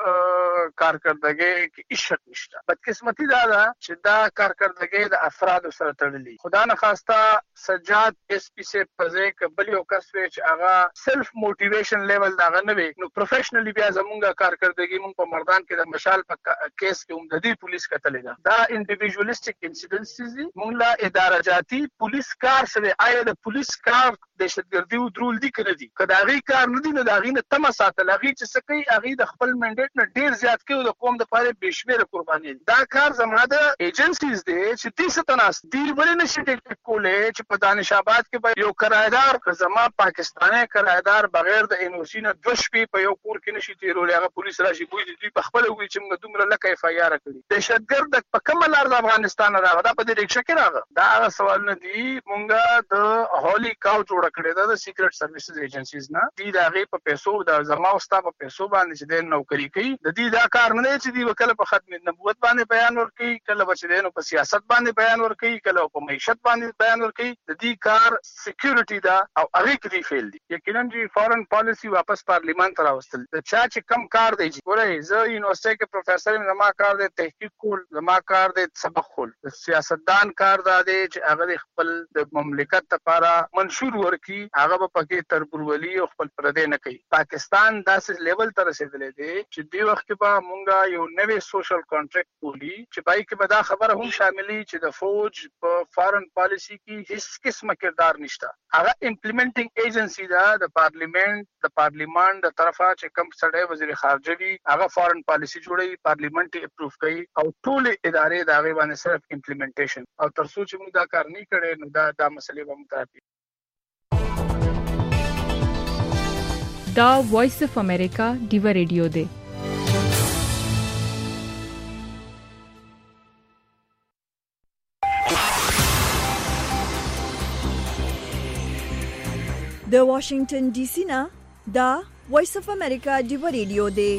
کارکردګۍ کې هیڅ شک نشته. بدقسمتي دا ده چې دا کارکردګۍ د افرادو سره تړلي. خدا نخواسته سجاد اس پی صاحب په ځای که بل یو کس وی چې هغه سیلف موټیویشن لیول د هغه نه وي، نو پروفیشنلی بیا زمونږ کارکردګي مونږ په مردان کې د مشال په کیس کې هم د دې پولیس کتلې ده. دا انډیویژوالستیک انسیډنسز دي. مونږ لا اداره جاتي پولیس کار سره آیا د پولیس کار دهشتګردي او درول دي کنه دي. که دا غي کار نه دي نو دا غي نه تم ساتل، غي چې سکی غي د خپل منډیټ نه ډیر زیات کوي د قوم د لپاره بشمیره قرباني. دا کار زموږ د ایجنسیز دي چې دې ستناس دی ولې نشي ټیک کولې چې په دانش آباد کې به یو کرایدار که زما پاکستاني کرایدار بغیر د ان او سی نه 2 شپې په یو کور کې نشي تیرول، هغه پولیس راشي بوي دي په خپل وی چې موږ دومره لکه اف آی آر کړی. دهشتګرد په کومه لار د افغانستان راغی دا په دې ریکشه کې راغله. دا هغه سوالونه دي مونږه د هولي کاو جوړ کړی دا د سیکرټ سروسز ایجنسیز نه دي. دا غي په پیسو د زما او ستا په پیسو باندې چې د نوکری کوي. د دې دا کار نه دی چې دی وکړه په ختم نبوت باندې بیان ورکړي، کله بچ دینو په سیاست باندې بیان ورکړي، کله په معیشت باندې بیان ورکړي. د دې کار سکیورټي دا او هغه کې فیل دي. یقینا چې فارن پالیسی واپس پارلیمان ته راوستل د چا چې کم کار دی. ګورئ زه یونیورسيټي کې پروفیسور یم، زما کار دی تحقیق کول، زما کار دی سبق کول. د سیاستدان کار دا دی چې هغه خپل د مملکت لپاره منشور ورکړي، هغه په کې تربورولي او خپل پردې نه کوي. پاکستان داسې لیول ته رسیدلی دی چې دی وخت کې به مونږه یو نوې سوشل کانټریکټ کولی چې پای کې به دا خبره هم شاملي چې د فوج په فارن پالیسی کې هیڅ قسمه کردار نشته. هغه امپلیمنټینګ ایجنسی دا د پارلیمان د طرفه چې کوم سړی وزیر خارجه وي هغه فارن پالیسی جوړوي، پارلیمنت یې اپروف کوي او ټول ادارې د هغې باندې صرف امپلیمنټیشن. او تر څو چې موږ دا کار نه کړی نو دا مسلې به موږ دا وایس اف امریکا ډیوا ریډیو دی. د واشنگټن ډي سي نه دا وایس اف امریکا ډیوا ریډیو دی.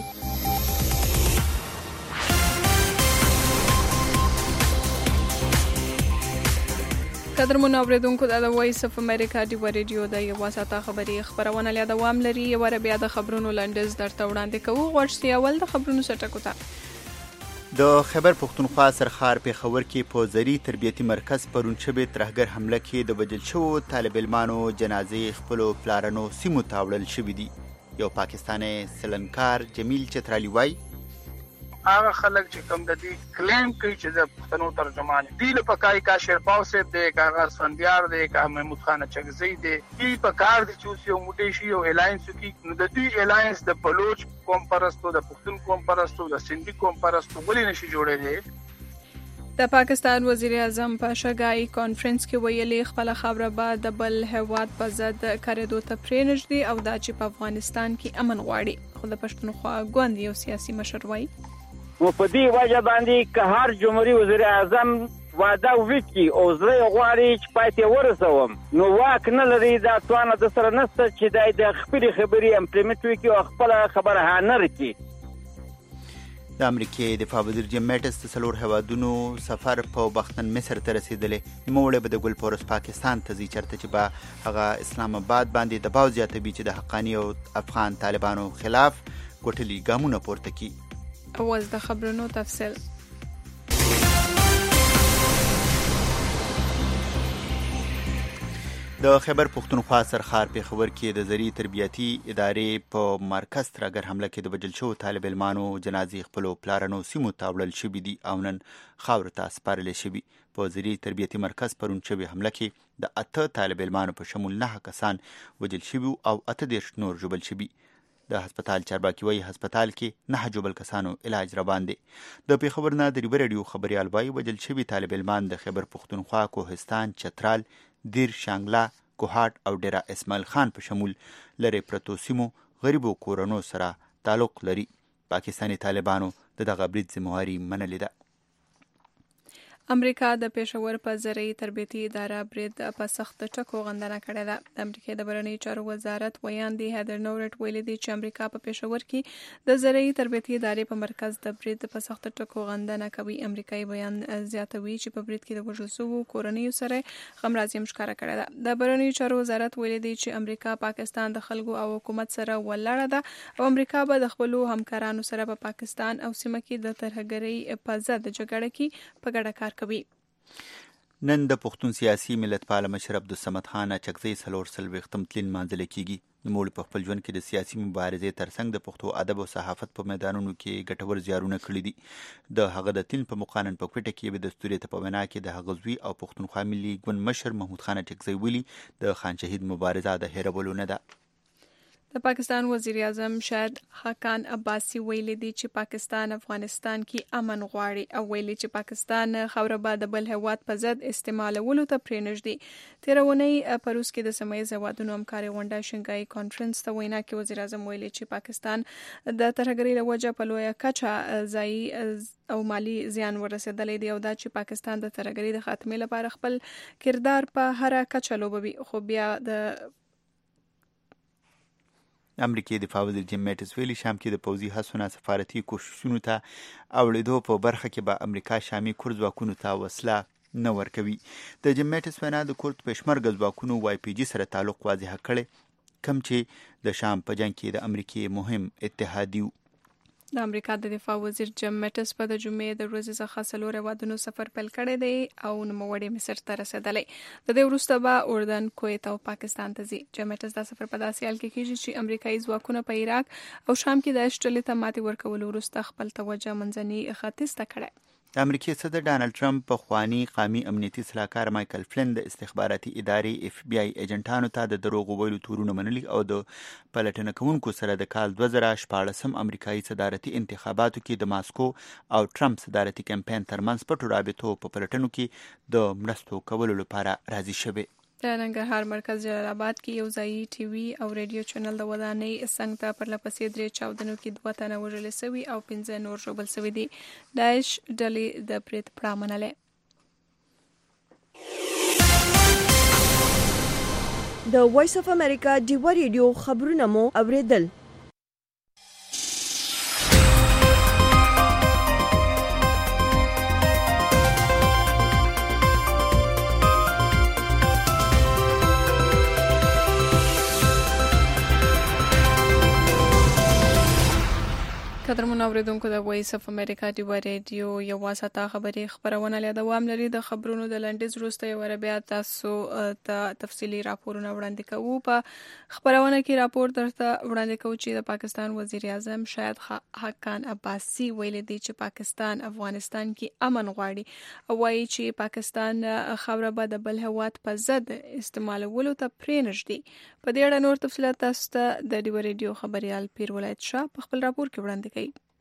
قدرمن اوریدونکو د وایس اف امریکا ډیوا ریډیو د یو واسطه خبري خبرونه له دوام لري. یو بیا د خبرونو لنډز درته وړاندې کوو. غوښتي اول د خبرونو سټکو ته د خیبر پختونخوا سرخار پیښور کې په زری تربیتي مرکز پرون شبه ترهګر حمله کې د وجل شو طالب علمانو جنازې خپل پلارانو سیمو ته وړل شوې دي. یو پاکستاني سلنکار جمیل چترالی وای هغه خلک چې کوم د دې کلیم کوي چې د پښتنو ترجمان دي له پکای کا شیرپاو صاحب دی، کاغه سفندیار دی، کا محمود خان چغزی دی، کی پکار دي چې یو موټی شي او الاینس کی نو د دې الاینس د بلوچ قوم پرستو، د پښتون قوم پرستو، د سندي قوم پرستو ولې نشي جوړېدي. د پاکستان وزیر اعظم په شګای کانفرنس کې ویلي خپل خبره بعد د بل هواد په ضد کړدو ته پرېنږ دي او دا چې په افغانستان کې امن غواړي. خو د پښتونخوا ګوند یو سیاسي مشر وایي نو په دې وجه باندې که هر جمهوریت وزیر اعظم وعده وکړي او زړه غواړي چې پاتې ورسوم نو واک نه لري دا توانه د سره نشته چې د خپل خبري امپلیمنټ وکړي او خپل خبره هانر کړي. د امریکای دفاع وزیر جیم میټس د څلور هیوادونو سفر په وختن مصر ته رسیدلی. نوموړی به د ګل پورس پاکستان ته ځي چېرته چې به هغه اسلام آباد باندې دباو زیاتوي چې د حقاني او افغان طالبانو خلاف ګټلي ګامونه پورته کړي. اواز د خبرونو تفصیل. د خیبر پختونخوا سرخار پیښور کې د زری تربیتي ادارې په مرکز ترهګر حمله کې د وجل شو طالب علمانو جنازې خپل پلارانو سیمو ته وړل شوې دي او نن خاور ته سپارل شوي. په زری تربیتي مرکز پرون شوی حمله کې د 8 طالب علمانو په شمول 9 کسان وجل شوي او 18 نور ژوبل شوي. د هسپتال چارواکي وایي هسپتال کې 9 جوبل کسانو علاج روان دي. د پیښور نه د ریو رادیو خبريال وایي وجل شوي طالب علمان د خیبر پختونخوا، کوهستان، چترال، دیر شانګلا، کوهاټ او ډیرا اسماعیل خان په شمول لري پرتو سیمو غریبو کورونو سره تعلق لري. پاکستاني طالبانو دغه برید ذمہواری منلې ده. امریکا د پېښور په زرعي تربیتي اداره برید په سخت ټکو غندنه کړې ده. د امریکا د بهرنیو چارو وزارت ویاندې هیدر نورټ ویلي دی چې امریکا په پېښور کې د زرعي تربیتي ادارې په مرکز د برید په سخت ټکو غندنه کوي. امریکایي بیان زیاتوي چې په برید کې د وژل شوو کورنیو سره غمرازي مشکاره کړې ده. د بهرنیو چارو وزارت ویلي دی چې امریکا پاکستان د خلکو او حکومت سره ولاړه ده او امریکا به د خپل همکارانو سره په پاکستان او سیمه کې د ترهګرۍ په ضد جګړه کې په ګډه کار کوي. نن د پښتون سیاسي ملتپال مشر عبدالصمد خان اچکزی 440 تلین مانځل کیږي. نوموړي په خپل ژوند کې د سیاسي مبارزې ترڅنګ د پښتو ادب او صحافت په میدانونو کې ګټور زیارونه کړي دي. د هغه د تلین په مقانن په کوټه کې به د ستوري ته په وینا کې د هغه زوی او پښتونخوا ملي ګوند مشر محمود خان اچکزی ویلي د خان شهید مبارزه د هیرولو نه ده. د پاکستان وزیر اعظم شاهد خاقان عباسي ویلي دی چې پاکستان افغانستان کې امن غواړي او ویلي چې پاکستان خاوره به د بل هیواد په ضد استعمالولو ته پرېنږدي. تېره اونۍ په روس کې د سیمه ییز هیوادونو همکارۍ غونډه شنګای کانفرنس ته وینا کې وزیر اعظم ویلي چې پاکستان د ترهګرۍ له وجه په لویه کچه ځایي او مالی زیان ورسېدلی دی او دا چې پاکستان د ترهګرۍ د خاتمې لپاره خپل کردار په هر کچه لوبوي. خو بیا د امریکای دفاع وزیر جیم میټس ویلي شام کې د پوځي هڅو نه سفارتي کوښښونو ته اوړېدو په برخه کې به امریکا شامي کورد ځواکونو ته وسله نه ورکوي. د جیم میټس وینا د کورد پېشمرګه ځواکونو وای پی جي سره تعلق واضح کړی کوم چې د شام په جنګ کې د امریکای مهم اتحادي و. د امریکا د دفاع وزیر جیم میټس په د جمعې د ورځې څخه 4 هیوادونو سفر پیل کړی دی او نوموړی مصر ته رسېدلی. د دې وروسته به اردن، کویت او پاکستان ته ځي. جیم میټس دا سفر په داسې حال کې کیږي چې امریکایي ځواکونه په عراق او شام کې د ډلې ته ماتې ورکولو وروسته خپل توجه منځني ختیځ ته کړی. د امریکای صدر ډانلډ ټرمپ پخواني قومي امنیتي سلاکار مایکل فلن د استخباراتي ادارې اف بی آی ایجنټانو ته د دروغ ویلو تورونه منلي او د پلټنه کوونکو سره د کال 2014 امریکایي صدارتي انتخاباتو کې د ماسکو او ټرمپ صدارتي کمپاین ترمنځ پټو رابطو په پلټنو کې د مرستو کولو لپاره راضي شوي. د ننګرهار مرکز جلال آباد کې یو ځایي ټي وي او ریډیو چینل د ودانۍ څنګ ته پرلپسې 3 چاودنو کې 2 تنه وژل شوي او 15 نور ژوبل شوي دي. داعش ډلې د برید پړه منلې. د وایس اف امریکا ډیوا ریډیو خبرونه مو اوریدل. قدرمن اوریدونکو د وایس اف امریکا ډیوا ریډیو یو واسطه خبري خبرونه له دوام لري. د خبرونو د لنډیز وروسته یو بیا تاسو ته تفصیلی راپورونه وړاندې کوو. په خبرونه کې راپور درته وړاندې کوو چې د پاکستان وزیر اعظم شاهد خاقان عباسي ویلي دی چې پاکستان افغانستان کې امن غواړي او وایي چې پاکستان خاوره به د بل هیواد په ضد استعمالولو ته پرېنږدي. په دې اړه نور تفصیلات تاسو ته د ډیوا ریډیو خبريال پیر ولایت شاه په خپل راپور کې وړاندې کوي.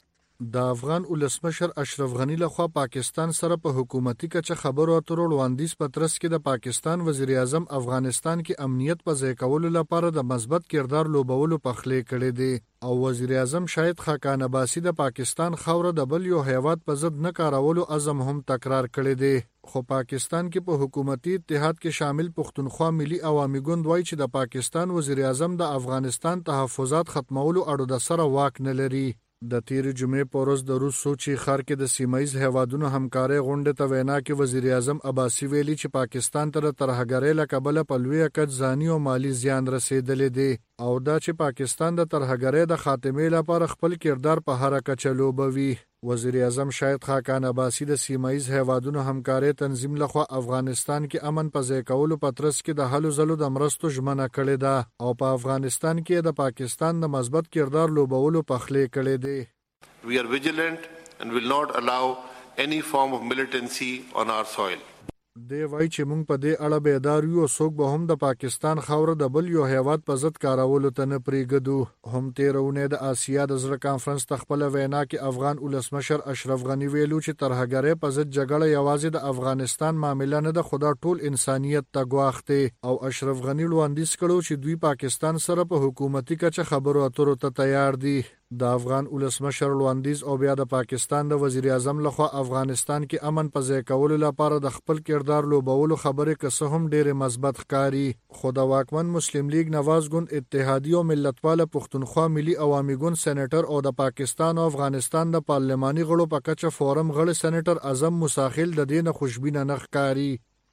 د افغان ولسمشر اشرف غنی لخوا پاکستان سره په حکومتي کچه خبرو اترو وړاندیز پترس کې د پاکستان وزیر اعظم افغانستان کې امنیت په ځای کولو لپاره د مثبت کردار لوبولو په خلې کړی دی او وزیر اعظم شاهد خاقان عباسي د پاکستان خاوره د بل یو هیواد په ضد نه کارولو عزم هم تکرار کړی دی. خو پاکستان کې په حکومتي اتحاد کې شامل پښتونخوا ملي عوامي ګوند وایي چې د پاکستان وزیر اعظم د افغانستان تحفظات ختمولو اړو د سره واک نه لري. د تیر جمعې په ورځ د روس سوچي ښار کې د سیمایز هیوادونو همکارۍ غونډې ته وینا کې وزیر اعظم عباسي ویلي چې پاکستان ته د ترهګرۍ له کبله په لویه کچه ځاني او مالی زیان رسېدلی دی او دا چې پاکستان د ترهګرۍ د خاتمې لپاره خپل کردار په هر کچه لوبوي. وزیر اعظم شاهد خاقان عباسي د سیمایز هیوادونو همکارۍ تنظیم لخوا افغانستان کې امن په ځای کولو په ترڅ کې د هلو ځلو د مرستو ژمنه کړې ده او په افغانستان کې د پاکستان د مثبت کردار لوبولو په خلې کړې دی. We are vigilant and will not allow any form of militancy on our soil. دی وایي چې موږ په دې اړه بیدار یو او څوک به هم د پاکستان خاوره د بل یو هیواد په ضد کارولو ته نه پرېږدو. هم تېرونه د آسیا د زړه کانفرنس ته خپل وینا کې افغان ولسمشر اشرف غنی ویلو چې ترهګرۍ په ضد جګړه یوازې د افغانستان معامله نه ده خو د ټول انسانیت ته ګواښ دی او اشرف غنی وړاندیز کړو چې دوی پاکستان سره په حکومتي کچه خبرو اترو ته تیار دي. د افغان ولسمشر وړاندیز او بیا د پاکستان د وزیر اعظم لخوا افغانستان کې امن په ځای کولو لپاره د خپل کردار لوبولو خبرې که څه هم ډېرې مثبت ښکاري خو د واکمن مسلم لیگ نواز ګوند اتحادیه او ملتپاله پښتونخوا ملي عوامي ګوند سېنیټر او د پاکستان او افغانستان د پارلماني غړو په کچه فورم غړي سېنیټر اعظم مساخیل د دې نه خوشبینه نه ښکاري.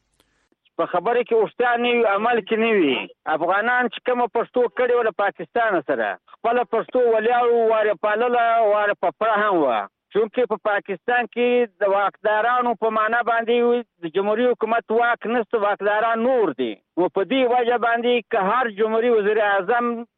په خبره کې وشته نه عمل کې نه وي. افغانان چې کوم پښتو کړي ول پاکستان سره خپل پښتو ولیاو واره پالله واره په پرهم و چونکه په پاکستان کې د واکدارانو په معنا باندې د جمهوریت حکومت واک نشته، واکداران نور دي. نو په دې وجه باندې که هر جمهوریت وزیر اعظم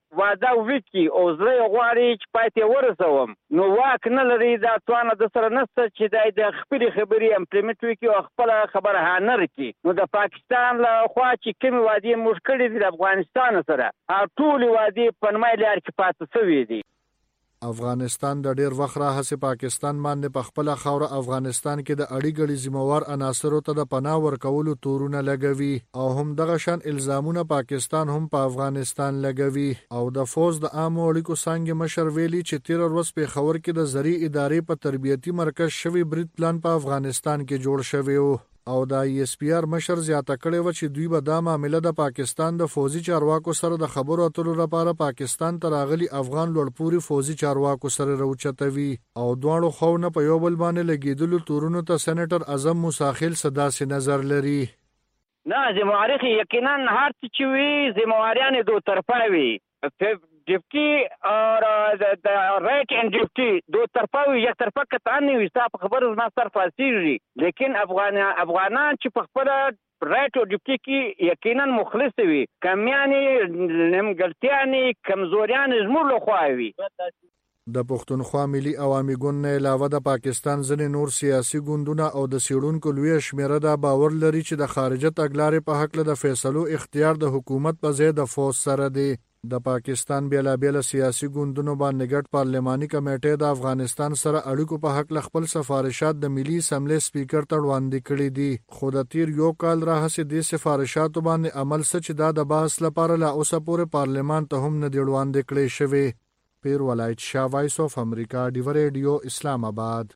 واده وکي او زړه غواړي چې پاتې ورسوم نو واک نه لري دا توانه د سره نسته چې د خپل خبرې امپلیمنټ وکي او خپل خبره هانر کی نو د پاکستان له خوا چې کوم وادي موږ کړی دي د افغانستان سره ټول وادي په نمای لار کې پاتې شوی دي افغانستان د ډیر وخت راهسې پاکستان باندې په خپل خوره افغانستان کې د اړیګړي ذمہوار عناصرو ته د پناه ورکولو تورونه لګوي او هم دغه شان الزامونه پاکستان هم په افغانستان لګوي او د فوز د عامو اړیکو څنګه مشر ویلي چې 13 ورځې په خبر کې د زری ادارې په تربیتی مرکز شوی برید پلان په افغانستان کې جوړ شوی او د ESPR مشر زیاته کړي و چې دوی به دا معاملې د پاکستان د فوزي چارواکو سره د خبرو اترو لپاره پاکستان ته راغلي افغان لوړپوړي فوزي چارواکو سره راوچتوي او دواړو خو نه په یو بل باندې لګیدلو تورونو ته سېنیټر اعظم موساخیل صداسي نظر لري نه ذمہواری یقینا هر څه وی ذمہواریان دو طرفه وي ډیپټي او د رائټ اینڈ ډیپټي دو طرفه وي یک طرفه قطعا نه وي تاسو خبر ما سره فاسيږي لیکن افغانان چې په خپل رائټ او ډیپټي کې یقینا مخلص وي کمیاني نیمګړتیاني کمزوریان زموږ له خوا وي د پښتونخوا ملي عوامي ګوند نه علاوه د پاکستان ځینې نور سیاسي ګوندونه او د سیړونکو لوی شمیره دا باور لري چې د خارجه تګلارې په حق له د فیصلو اختیار د حکومت په ځای د فوج سره دی د پاکستان بیلابیل سیاسي ګوندونو باندې ګډ پارلماني کمیټه د افغانستان سره اړیکو په حق خپل سفارشات د ملي اسمبلی سپیکر ته وړاندې کړي دي خو د تیر یو کال راهسې د سفارشاتو باندې عمل سچ د بحث لپاره لا اوسه پورې پارلمان ته هم نه دی وړاندې کړي شوی پیر ولایت شاه وایس اف امریکا ډیو ریډیو اسلام آباد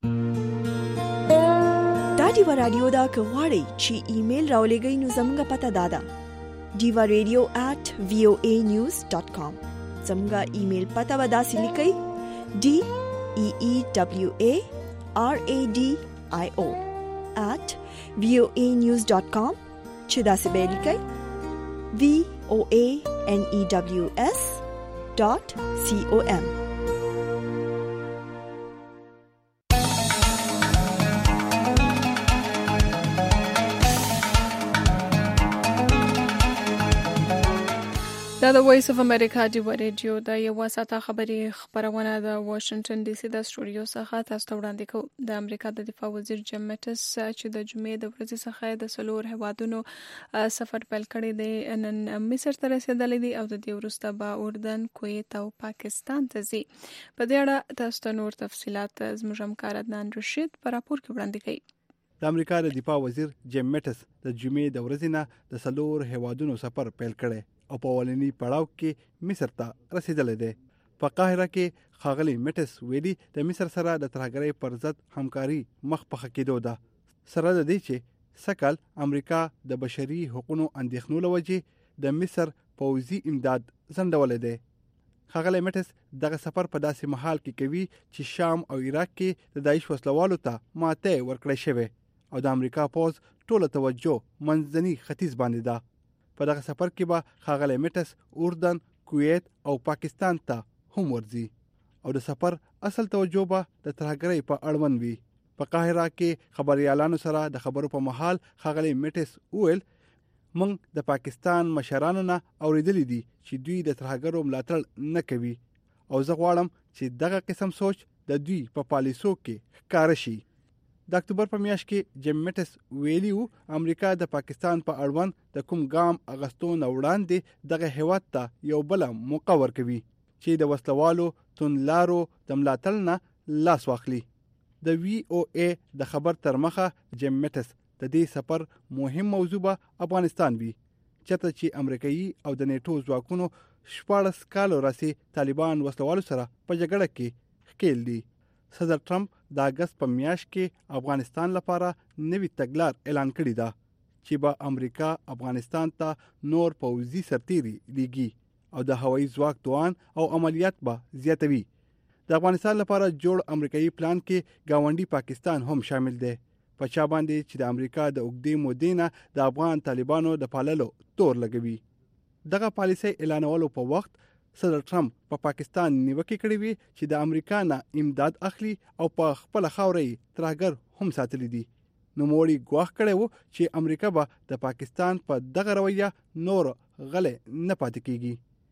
دا ډیو رادیو دا کوړی چې ایمیل راولېږئ نو زموږ پته دادا diva.radio@voanews.com زموږ ایمیل پته ودا سلیکئ DEEWARADIO@voanews.com چې دا څه به لیکئ VOANEWS.com دا د وایس اف امریکا ډیو ریډیو د یو ساعته خبري خبرونه د واشنگټن ډي سي د سټوډیو څخه تاسو ته وړاندې کوم د امریکا د دفاع وزیر جیم میټس چې د جمعې د ورځې څخه د سلور هوادونو سفر پیل کړی دی نن مصر ته رسیدلی دی او د دې وروسته به اردن، کویت او پاکستان ته ځي په دې اړه تاسو ته نور تفصيلات زموږ همکار عدنان رشید په راپور کې وړاندې کوي د امریکا د دفاع وزیر جیم میټس د جمعې د ورځې نه د سلور هوادونو سفر پیل کړی او په ولني پړاو کې مصر ته رسیدلی دی په قاهره کې ښاغلي میټس ویلي د مصر سره د ترهګرۍ پر ضد همکاري مخ په ښه کېدو ده سره د دې چې سکل امریکا د بشري حقوقو اندېښنو له وجې د مصر پوځي امداد ځنډولی دی ښاغلی میټس دغه سفر په داسې مهال کې کوي چې شام او عراق کې د داعش وسلوالو ته ماته ورکړی شوی او د امریکا پوځ ټوله توجه منځني ختیځ باندې ده په دغه سفر کې به ښاغلی میټس اردن، کویت او پاکستان ته هم ورځي او د سفر اصل توجه به د ترهګرۍ په اړوند وي په قاهره کې خبريالانو سره د خبرو په مهال ښاغلی میټس وویل موږ د پاکستان مشرانو نه اوریدلی دي چې دوی د ترهګرو ملاتړ نه کوي او زه غواړم چې دغه قسم سوچ د دوی په پالیسو کې ښکاره شي د اکتوبر په میاشت کې جیم میټس ویلی وو امریکا د پاکستان په اړوند د کوم ګام اغستو نه وړاندې دغه هیواد ته یو بل موقع ورکوي چې د وسلوالو تونلارو د ملاتړ نه لاس واخلي د VOA د خبر تر مخه جیم میټس د دې سفر مهم موضوع به افغانستان وي چې امریکایي او د نیټو ځواکونو 14 کال راسي طالبان وسلوالو سره په جګړه کې ښکیل دي صدر ټرمپ د اگست په میاشت کې افغانستان لپاره نوی تګلار اعلان کړی دا چې به امریکا افغانستان ته نور پوځي سرتیري لیږي او د هوایي ځواک توان او عملیات به زیاتوي د افغانستان لپاره جوړ امریکایي پلان کې گاونډي پاکستان هم شامل دی په چا باندې چې د امریکا د اوږدې مودې نه د افغان طالبانو د پاللو تور لګوي دغه پالیسي اعلانولو په وخت صدر ټرمپ په پاکستان نیوکه کړې وی چې د امریکا نه امداد اخلي او په خپل خاورې ترهګر هم ساتلي دي نو موړي ګواښ کړي وو چې امریکا به د پاکستان په دغه رویه نور غلې نه پاتې کیږي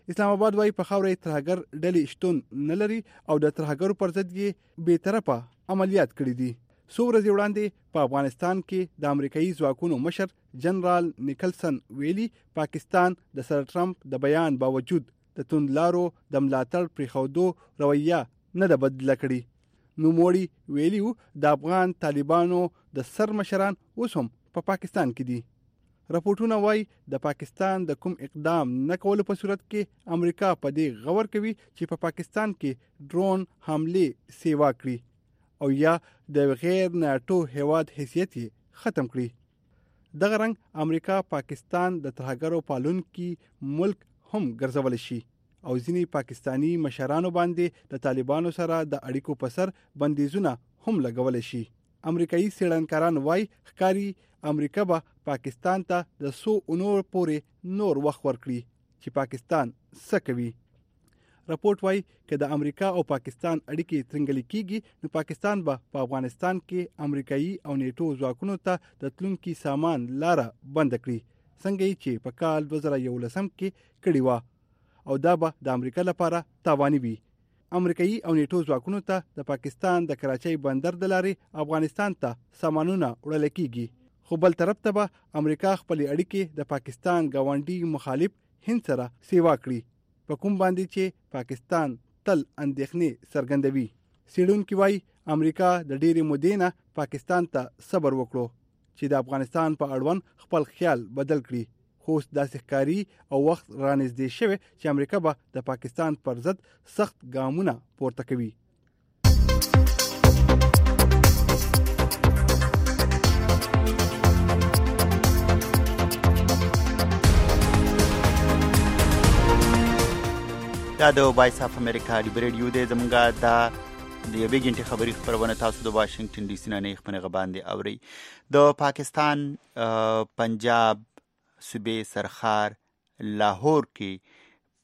اسلام آباد وايي په خاوره ترهګر ډلې شتون نه لري او د ترهګرو پر ضد یې بې طرفه عملیات کړي دي. څو ورځې وړاندې په افغانستان کې د امریکایي ځواکونو مشر جنرال نیکلسن ویلي پاکستان د سر ټرمپ د بیان باوجود د توندلارو د ملاتړ پرېښودو رویه نه ده بدله کړې. نوموړي ویلي د افغان طالبانو د سر مشران اوس هم په پاکستان کې دي. راپورټونه وایي د پاکستان د کوم اقدام نه کولو په صورت کې امریکا په دې غور کوي چې په پاکستان کې ډرون حملې سیوا کړي او یا د غیر ناټو هیواد حیثیت ختم کړي. دغه رنګ امریکا پاکستان د ترهګرو پالونکي ملک هم ګرځول شي او ځینې پاکستانی مشرانو باندې د طالبانو سره د اړیکو په سر بندیزونه هم لګول شي. امریکایي څېړنکاران وایي ښکاري امریکا به پاکستان ته د 100 اونور پورې نور وخت ورکړي چې پاکستان څه کوي. راپورټ وایي که د امریکا او پاکستان اړیکې ترنګلې کیږي نو پاکستان به په افغانستان کې امریکایي او نیټو ځواکونو ته د تلونکي سامان لاره بند کړي څنګه چې په کال 2011 کې کړي و او دا به د امریکا لپاره تاواني وي. امریکایي او نیټو ځواکونو ته د پاکستان د کراچۍ بندر د لارې افغانستان ته سامانونه وړل کیږي خو بل طرف ته به امریکا خپل اړیکې د پاکستان گاونډي مخالف هند سره سیوا کړي په کوم باندې چې پاکستان تل اندېښنې څرګندوي. څېړونکي وایي امریکا د ډېرې مودې نه پاکستان ته صبر وکړو چې د افغانستان په اړوند خپل خیال بدل کړي خو داسې ښکاري او وخت رانږدې شوی چې امریکا به د پاکستان پر ضد سخت ګامونه پورته کوي. دا د وایس اف امریکا د ریډیو د زمونږه د یوې غنټې خبري خبرونه تاسو د واشنگټن ډي سي نه خبرونه باندې اوري. د پاکستان پنجاب صوبې سرخار لاهور کې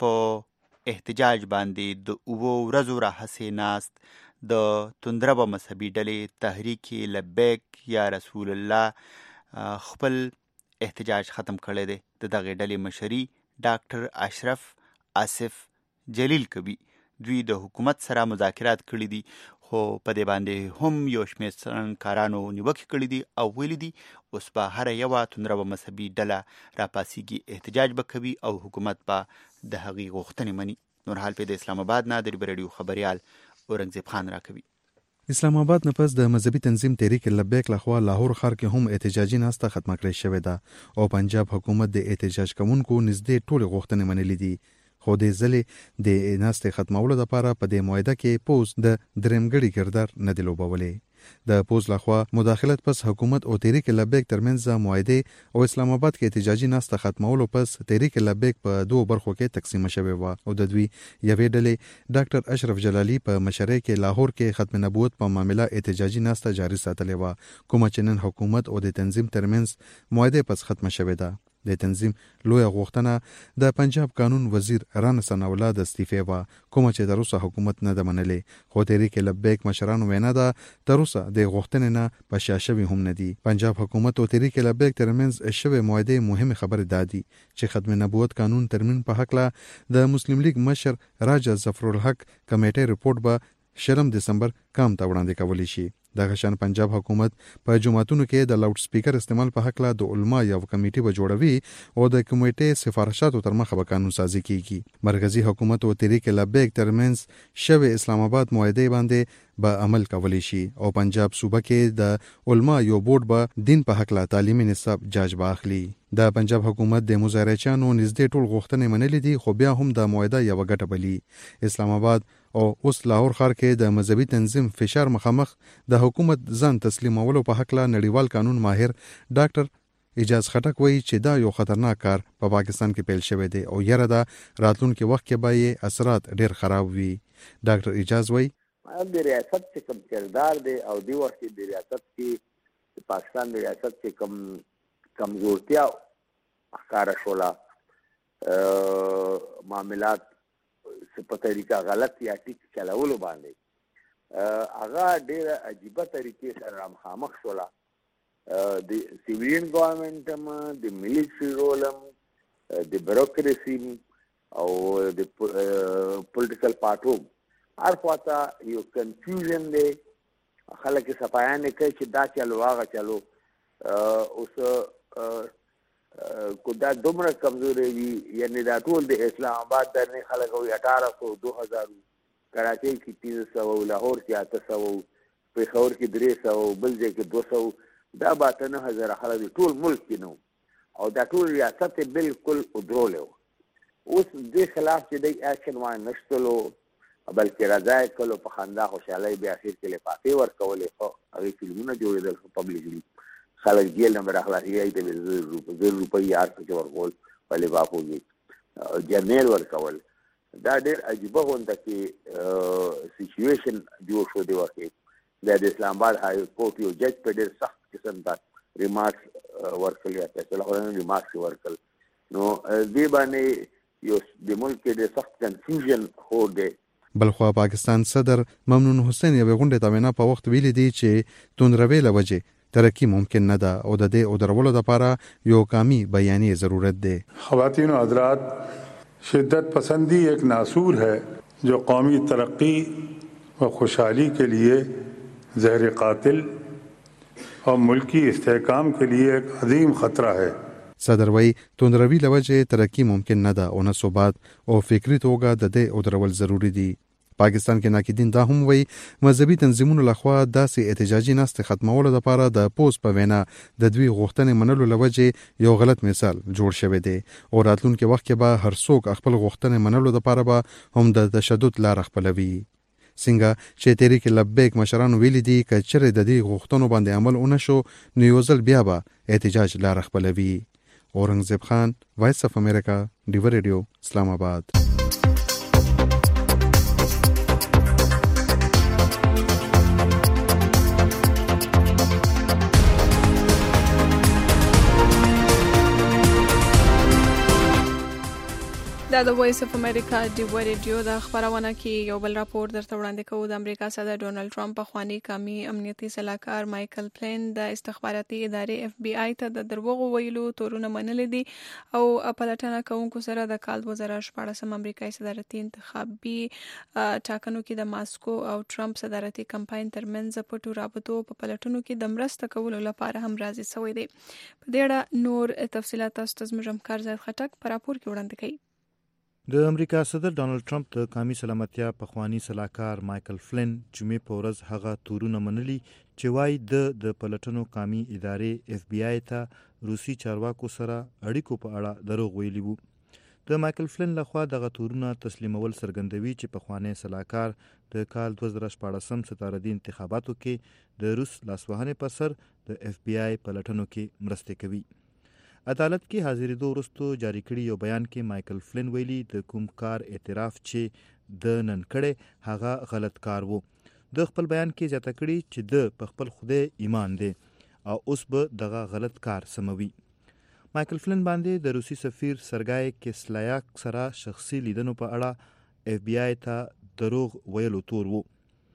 په احتجاج باندې د 2 ورځو راهسې ناست د توندربه مذهبي ډلې تحریک لبیک یا رسول الله خپل احتجاج ختم کړی دی. د دغه ډلې مشري ډاکټر اشرف آصف جلیل کوي. دوی د حکومت سره مذاکرات کړي دي خو په دې باندې هم یو شمېر څارنکارانو نیوکې کړي دي او ویلي دي اوس به هر یوه توندربه مذهبي ډله راپاڅېږي احتجاج به کوي او حکومت به د هغې غوښتنې مني. نور حال په د اسلام آباد نه د ریډیو خبریال اورنګزیب خان راکوي. اسلام آباد نه پس د مذهبي تنظیم تحریک لبیک لخوا لاهور ښار کې هم احتجاجي ناسته ختمه کړې شوې ده او پنجاب حکومت د احتجاج کوونکو نږدې ټولې غوښتنې منلې دي خو د ځلې د ناستې ختمولو لپاره په دې معاهده کې پوز د درېمګړي کردار نه دی لوبولی. د پوز لخوا مداخلت پس حکومت او تحریک لبیک ترمنځ معاهده او اسلام آباد کې احتجاجي ناسته ختمولو پس تحریک لبیک په 2 برخو کې تقسیم شوی و او د دوی یوې ډلې ډاکټر اشرف جلالی په مشرۍ کې لاهور کې ختم نبوت په معاملې احتجاجي ناسته جاري ساتلې و کومه چې نن حکومت او د تنظیم ترمنځ معاهده پس ختمه شوې ده. د تنظیم لوی غوښتنه د پنجاب قانون وزیر رانا ثناءالله د استعفا و کومه چې تر اوسه حکومت نه ده منلې خو تحریک لبیک مشرانو وینا ده تر اوسه د غوښتنې نه په شا شوي هم نه دي. پنجاب حکومت او تحریک لبیک ترمنځ شوی معاهده مهمه خبره دادي چې ختم نبوت قانون ترمیم په حق لا د مسلم لیگ مشر راجا ظفر الحق کمیټه رپورت به 4 دسمبر کام ته وړاندې کولی شي. دغه شان پنجاب حکومت په جمعتونو کې د لاوډ سپیکر استعمال په حق لا د علما یو کمیټه به جوړوي او د کمیټې سفارشاتو تر مخه به قانون سازي کیږي. مرکزی حکومت او تحریک لبیک ترمنځ شوی اسلام آباد معاهده باندې به عمل کولی شي او پنجاب صوبه کې د علما یو بورډ به دین په حق لا تعلیمي نصاب جاج باخلي. د پنجاب حکومت د مظاهرچیانو نږدې ټول غوښتنې منلې دي خو بیا هم د معاهده یو ګټه بلی. اسلام آباد او اوس لاهور ښار کې د مذهبي تنظیم فشار مخامخ د حکومت ځان تسلیمولو په حق لا نړیوال قانون ماهر ډاکټر اجاز خټک وایي چې دا یو خطرناک کار په پاکستان کې پیل شوی دی او یره دا راتلونکي وخت کې به یې اثرات ډیر خراب وي. ډاکټر اجاز وایي د ریاست چې کوم کردار دی او دی وخت د ریاست کې پاکستان د ریاست چې کوم کمزورتیا ښکارا شولا معاملات په طریقه غلط یا ټیک چلولو باندې هغه ډیره عجیبه طریقې سره مخامخ شولا. د سیویلین ګورنمنت هم د ملیټري رول هم د بیوروکراسي او د پولیټیکل پارټو هر خواته یو کنفیوژن دی خلک صفایان کوي چې دا چلو هغه چلو اوس کو دا دومره کمزوري وي یعنی دا ټول د اسلام آباد درنه خلک وي 1800 2000 کراچۍ کې 300 لاهور کې 800 پېښور کې 300 بل ځای کې 200 دا 9000 خلک ټول ملک کې نو او دا ټول ریاست بالکل ودرولو اوس د خلاف چې د اکشن وای نشتلو بلکې راځي کله په خندا خوشاله بیا اخر کې لپاره ورکولې خو هغه فلمونه جوړېدل پبلشلی خلک جیل نه راخلاصي ای د 1000 روپۍ یار څخه ورکول په لباپوږي جرنیل ورکول دا ډېر عجیب غونډه کې سچويشن جوړ شو دی ورته د اسلام آباد های کورټ یو جج په ډېر سخت قسم دا ریمارکس ورکړل یا فیصله ورنه ریمارکس ورکړل نو دې باندې یو د ملک د سخت کنفیوژن هو دی بلخوا پاکستان صدر ممنون حسین یو غونډه ته وینا په وخت ویل دي چې توندروي لوجه ترقی ممکن نه ده او د دې او درولو لپاره یو کامی بیانیه ضرورت ده خواتین و حضرات شدت پسندی ایک ناسور ہے جو قومی ترقی و خوشحالی کے لیے زہر قاتل اور ملکی استحکام کے لیے ایک عظیم خطرہ ہے صدر وی توندروي لوجه ترقی ممکن نه ده او نه ثبات او فکری توګه د دې او درول ضروری دي پاکستان کې ناقدین دا هم وی مذهبي تنظیمونو لخوا داسې احتجاجي ناستې ختمولو لپاره د پوز په وینا د دوی غوښتنې منلو لوجه یو غلط مثال جوړ شوی دی او راتلونکي وخت کې به هر څوک خپل غوښتنې منلو لپاره به هم د تشدد لار خپلوي څنګه چې تحریک لبیک مشران ویلي دي چې چیرې د دې غوښتنو باندې عمل ونشو نو یو ځل بیا به احتجاج لار خپلوي اورنګزیب خان وایس اف امریکا ډیو ریډیو اسلام آباد دا د وایس اف امریکا ډیو ریډیو د خبرونه کې یو بل راپور درته وړاندې کوو د امریکا صدر ډونالد ټرمپ په خواني کمی امنیتي سلاکار مایکل پلین د استخباراتي ادارې اف بی آی ته د دروغ ویلو تورونه منلي دي او پلټنه کوونکو سره د کال 2014 امریکایي صدارتي انتخابي ټاکنو کې د ماسکو او ټرمپ صدارتي کمپاین ترمنځ پټو رابطو په پلټنو کې د مرسته کولو لپاره هم راضي شوی دی په دې اړه نور تفصيلات تاسو ته زموږ همکار زید خټک په راپور کې وړاندې کوي د امریکا صدر ډونالد ټرمپ د قومي سلامتیا پخوانی سلاکار مایکل فلین جمعې په ورځ هغه تورونه منلي چې وايي د پلټنو قومي ادارې اف بی آی ته روسي چارواکو سره اړیکو په اړه دروغ ویلي وو د مایکل فلین لخوا دغه تورونه تسلیمول څرګندوي چې پخوانی سلاکار د کال 2014 ستارهدي انتخاباتو کې د روس لاسوهنې په سر د اف بی آی پلټنو کې مرسته کوي عدالت کې حاضرېدو وروسته جاری کړي یو بیان کې مایکل فلین ویلي د کوم کار اعتراف چې د نن کړي هغه غلط کار وو د خپل بیان کې زیاته کړي چې د خپل خدای ایمان دی او اوس به دغه غلط کار سموي مایکل فلین باندې د روسي سفیر سرګای کسلایاک سره شخصي لیدنو په اړه اف بی آی ته دروغ ویلو تور وو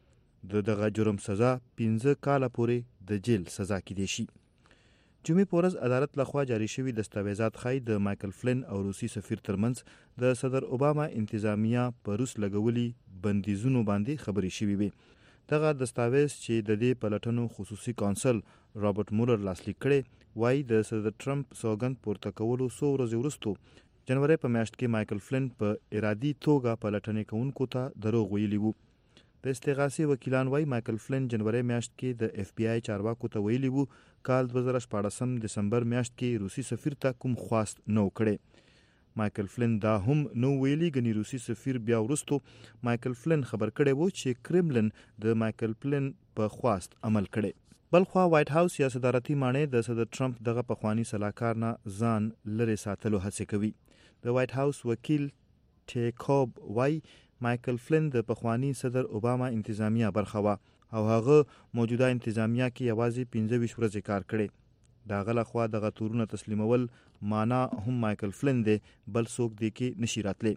دغه جرم سزا 15 کاله پورې د جیل سزا کېدی شي جمعې په ورځ عدالت لخوا جاری شوي دستاویزات ښایي د مایکل فلین او روسي سفیر ترمنځ د صدر اوباما انتظامیه په روس لګولي بندیزونو باندې خبرې شوي وي دغه دستاویز چې د دې پلټنو خصوصي کونسل رابرټ مولر لاسلیک کړي وایي د صدر ټرمپ سوګند پورته کولو څو ورځې وروسته جنوري په میاشت کې مایکل فلین په ارادي توګه پلټنې کوونکو ته دروغ ویلي وو د استغاثي وکیلان وایي مایکل فلین جنوري میاشت کې د اف بی آی چارواکو ته ویلي وو کال 2014 دسمبر میاشت کې روسي سفیر ته کوم خواست نو کړي مایکل فلین دا هم نو ویلي غني روسي سفیر بیا وروسته مایکل فلین خبر کړي وو چې کرملن د مایکل فلین په خواست عمل کړي بلخوا وایټ هاوس یا صدارتي مانې د صدر ټرمپ دغه پخوانی سلاکار نه ځان لري ساتلو هڅه کوي د وایټ هاوس وکیل ټیکوب وای مایکل فلین د پخوانی صدر اوباما انتظامیه برخه وا او هغه موجوده انتظامیه کې یوازې 15 ورځې کار کړي دا غل خوا دغه تورونه تسلیمول معنا هم مایکل فلین دی بل څوک دی کې نشی راتلی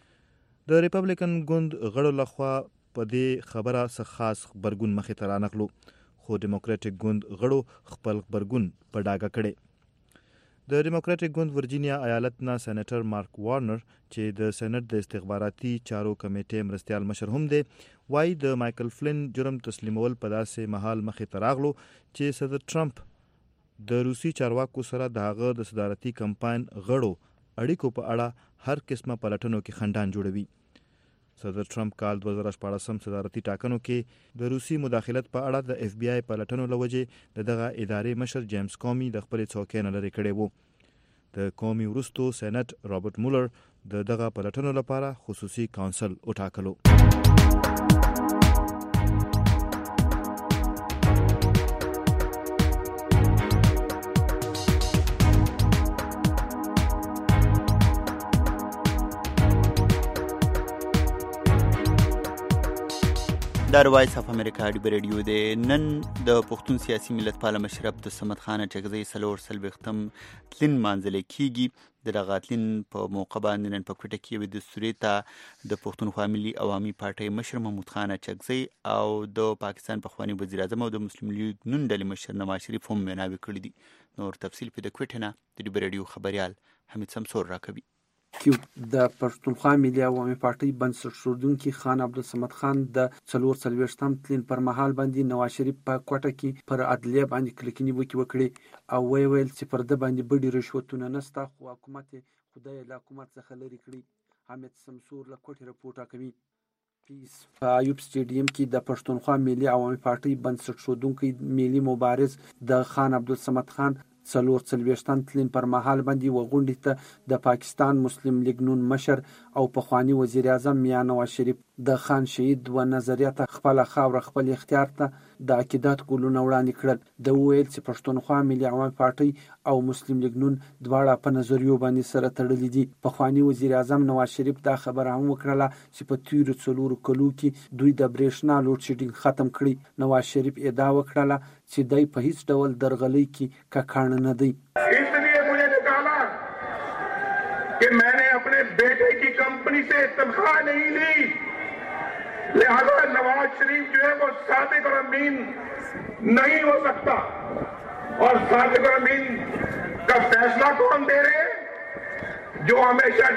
د ریپبلیکن ګوند غړو لخوا په دې خبره څخه خاص خبرګون مخې ته رانغلو خو ډیموکراټک ګوند غړو خپل خبرګون په ډاګه کړي د ډیموکراټک ګوند ورجینیا ایالت نه سېنیټر مارک وارنر چې د سېنات د استخباراتي چارو کمیټې مرستیال مشر هم دی وایي د مایکل فلن جرم تسلیمول په داسې مهال مخې ته راغلو چې صدر ټرمپ د روسي چارواکو سره د هغه د صدارتي کمپاین غړو اړیکو په اړه هر قسمه پلټنو کې خندان جوړوي. صدر ټرمپ کال 2014 صدارتي ټاکنو کې د روسي مداخلت په اړه د اف بی آی پلټنو لوجې د دغه ادارې مشر جیمز کومي د خپل څوکۍ نه لرې کړی وو. د کومي وروستو سېنات رابرټ مولر د دغه پلټنو لپاره خصوصي کونسل وټاکلو. دا وایس اف امریکا ډیبر ریډیو دی. نن د پښتون سیاسي ملت پاله مشر عبدالصمد خان چغزی سلور سلوختم تلین مانځل کیږي. د رغاتلین په موقع باندې نن په کوټه کې د سوریتا د پښتونخوا ملي عوامي پارټي مشر محمود خان چغزی او د پاکستان پخوانی وزیر اعظم او د مسلم لیگ نون ډلې مشر نواز شریف هم ویناوي کړې دي. نور تفصیل په د کوټه نه د ډیبر ریډیو خبريال حمید سمسور راکوي. د پښتونخوا ملي عوامي پارټي بنسټ ایښودونکي خان عبدالصمد خان د 440 تلین پر مهال باندې نواز شریف په کوټه کې پر عدلیه باندې کلکینی وکړي او ویل چې پر د باندې بډي رشوتونه نسته خو حکومت خدای له حکومت څخه لري کړی. حمید سمسور له کوټه رپورټ کوي. په ایوب سټیډیم کې د پښتونخوا ملي عوامي پارټي بنسټ ایښودونکي ملي مبارز د خان عبدالصمد خان 440 تلین پر مهال باندې وغونډې ته د پاکستان مسلم لیگ نون مشر او پخوانی وزیر اعظم میاں نواز شریف د خان شهید و نظریات خپل خاور خپل اختیار ته د عقیدت ګلونه وړاندې کړل. د ویل چې پښتونخوا ملي عوامي پارټي او مسلم لیگ نون دواړه په نظریو باندې سره تړلي دي. پخوانی وزیر اعظم نواز شریف دا خبره هم وکړه چې په تیرو 4 کلو کې دوی د برېښنا لوډ شیډینګ ختم کړی. نواز شریف ادعا وکړه چې دای په هیڅ ډول درغلۍ کې ککړ نه دی. इसलिए मुझे निकाला कि मैंने अपने बेटे की कंपनी से तनख्वाह नहीं ली, लिहाजा नवाज शरीफ जो है वो सादिक और अमीन नहीं हो सकता. और सादिक और अमीन का फैसला कौन दे रहे हैं? जो हमेशा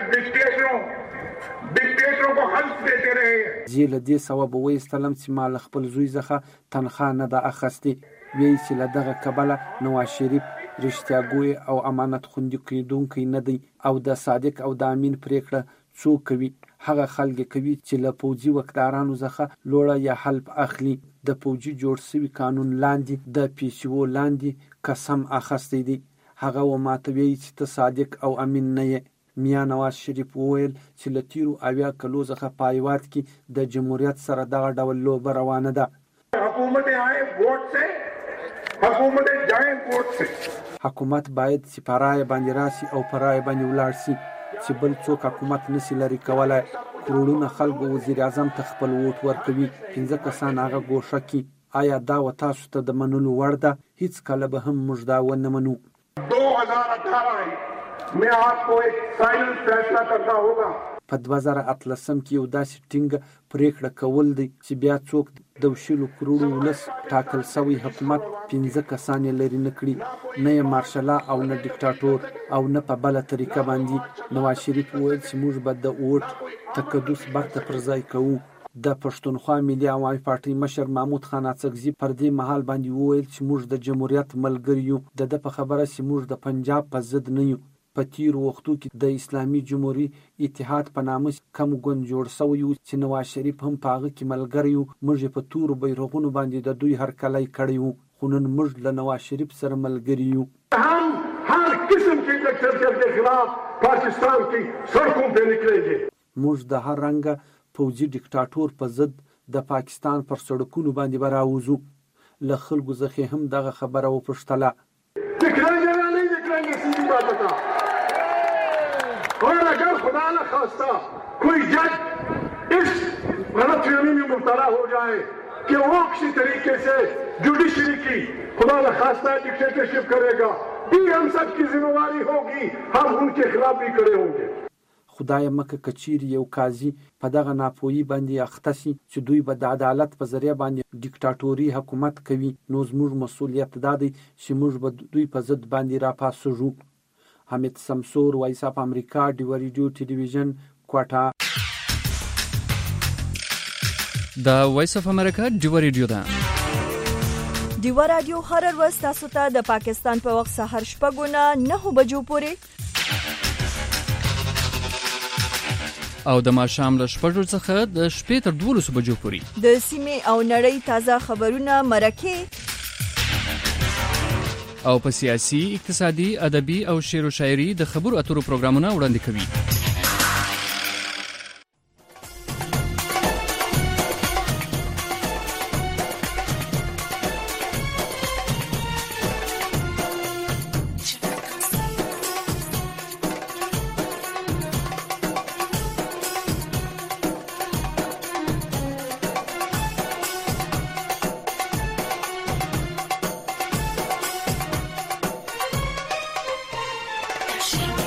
डिक्टेटरों को हल्फ देते रहे. زی له دې سبب وایستلم چې مال خپل زوی څخه تنخواه نه ده اخیستې. وی چې له دغه کبله نواز شریف رښتیاګوی او امانت خوندي کیدونکی نه دی او د صادق او د امین پریکړه څوک کوي؟ هغه خلک کوي چې له پوځي وکدارانو څخه لوړه یا حلف اخلي. د پوځي جوړ شوی قانون لاندې د پیشو لاندې قسم اخیستی دی. هغه و ماته وی چې ته صادق او امین نه یې. میاں نواز شریف وویل چې له تیرو 80 کلو څخه په هیواد کې د جمهوریت سره دغه ډول لوبه روانه ده. حکومت آئے ووٹ سے، حکومت جائیں ووٹ سے. حکومت باید چې پرای باندې راسي او پرای باندې ولاړ شي چې بل څوک حکومت نشي لري کولای. کروڑونه خلکو وزیر اعظم ته خپل ووټ ورکوي. 15 کسان هغه ګوښه کې. آیا دا و تاسو ته د منلو وړ ده؟ هیڅ کله به هم موږ دا ونه منو. 2018 میں آپ کو ایک فائنل فیصلہ کرنا ہوگا. په 2018 کې یو داسې ټینګه پریکړه کول دی چې بیا څوک د 20 کروڑو ولس ټاکل شوی حکومت 15 کسان لري نه کړي، نه یې مارشال او نه ډیکټاتور او نه په بل طریقه باندې. نواز شریف وویل چې موږ به د ووټ تقدس برته پر ځای کوو. د پښتونخوا ملي عوامي پارټي مشر محمود خان اڅکزي پر دې مهال باندې وویل چې موږ د جمهوریت ملګری یو. د په خبره چې موږ د پنجاب په ضد نه یو. په تیرو وختو کې د اسلامي جمهوریت اتحاد په نامه کم ګوند جوړ شوی و چې نواز شریف هم په هغه کې ملګری و. موږ په تورو بیرغونو باندې د دوی هرکلی کړی و، خو نن موږ له نواز شریف سره ملګری یو. हम हर किस्म की डिक्टेटरशिप के खिलाफ पाकिस्तान की सड़कों पे निकलेंगे. موږ د هر رنګه پوځي ډیکټاتور په ضد د پاکستان پر سړکونو باندې به راوځو. له خلکو څخه هم دغه خبره وپوښتله. اور اگر خدا نہ خواستہ کوئی جج اس غلط فہمی میں مبتلا ہو جائے کہ وہ کسی طریقے سے جوڈیشری کی خدا نہ خواستہ ڈکٹیٹرشپ کرے گا، یہ ہم سب کی ذمہ داری ہوگی، ہم ان کے خلاف بھی کھڑے ہوں گے. خدای مکه کچیر یو قاضي په دغه ناپوهي باندې اخته سي چې دوی به د عدالت په ذریعہ باندې ډیکټاتوري حکومت کوي، نو زموږ مسؤلیت دا دی چې موږ به دوی په ضد باندې راپاسوځو. حمید سمسور، وایس اف امریکا، ډیو ریډیو ټلویزیون، کوټه. دا وایس اف امریکا ډیو ریډیو ده. ډیو رادیو هر ورځ تاسو ته د پاکستان په وخت سحر 6:09 بجو پورې او د ماښام له 6 څخه د 12 تر 12 بجو پورې د سیمې او نړۍ تازه خبرونه، مرکه او په سیاسي، اقتصادي، ادبي او شعر و شاعري د خبرو اترو پروګرامونه وړاندې کوي. She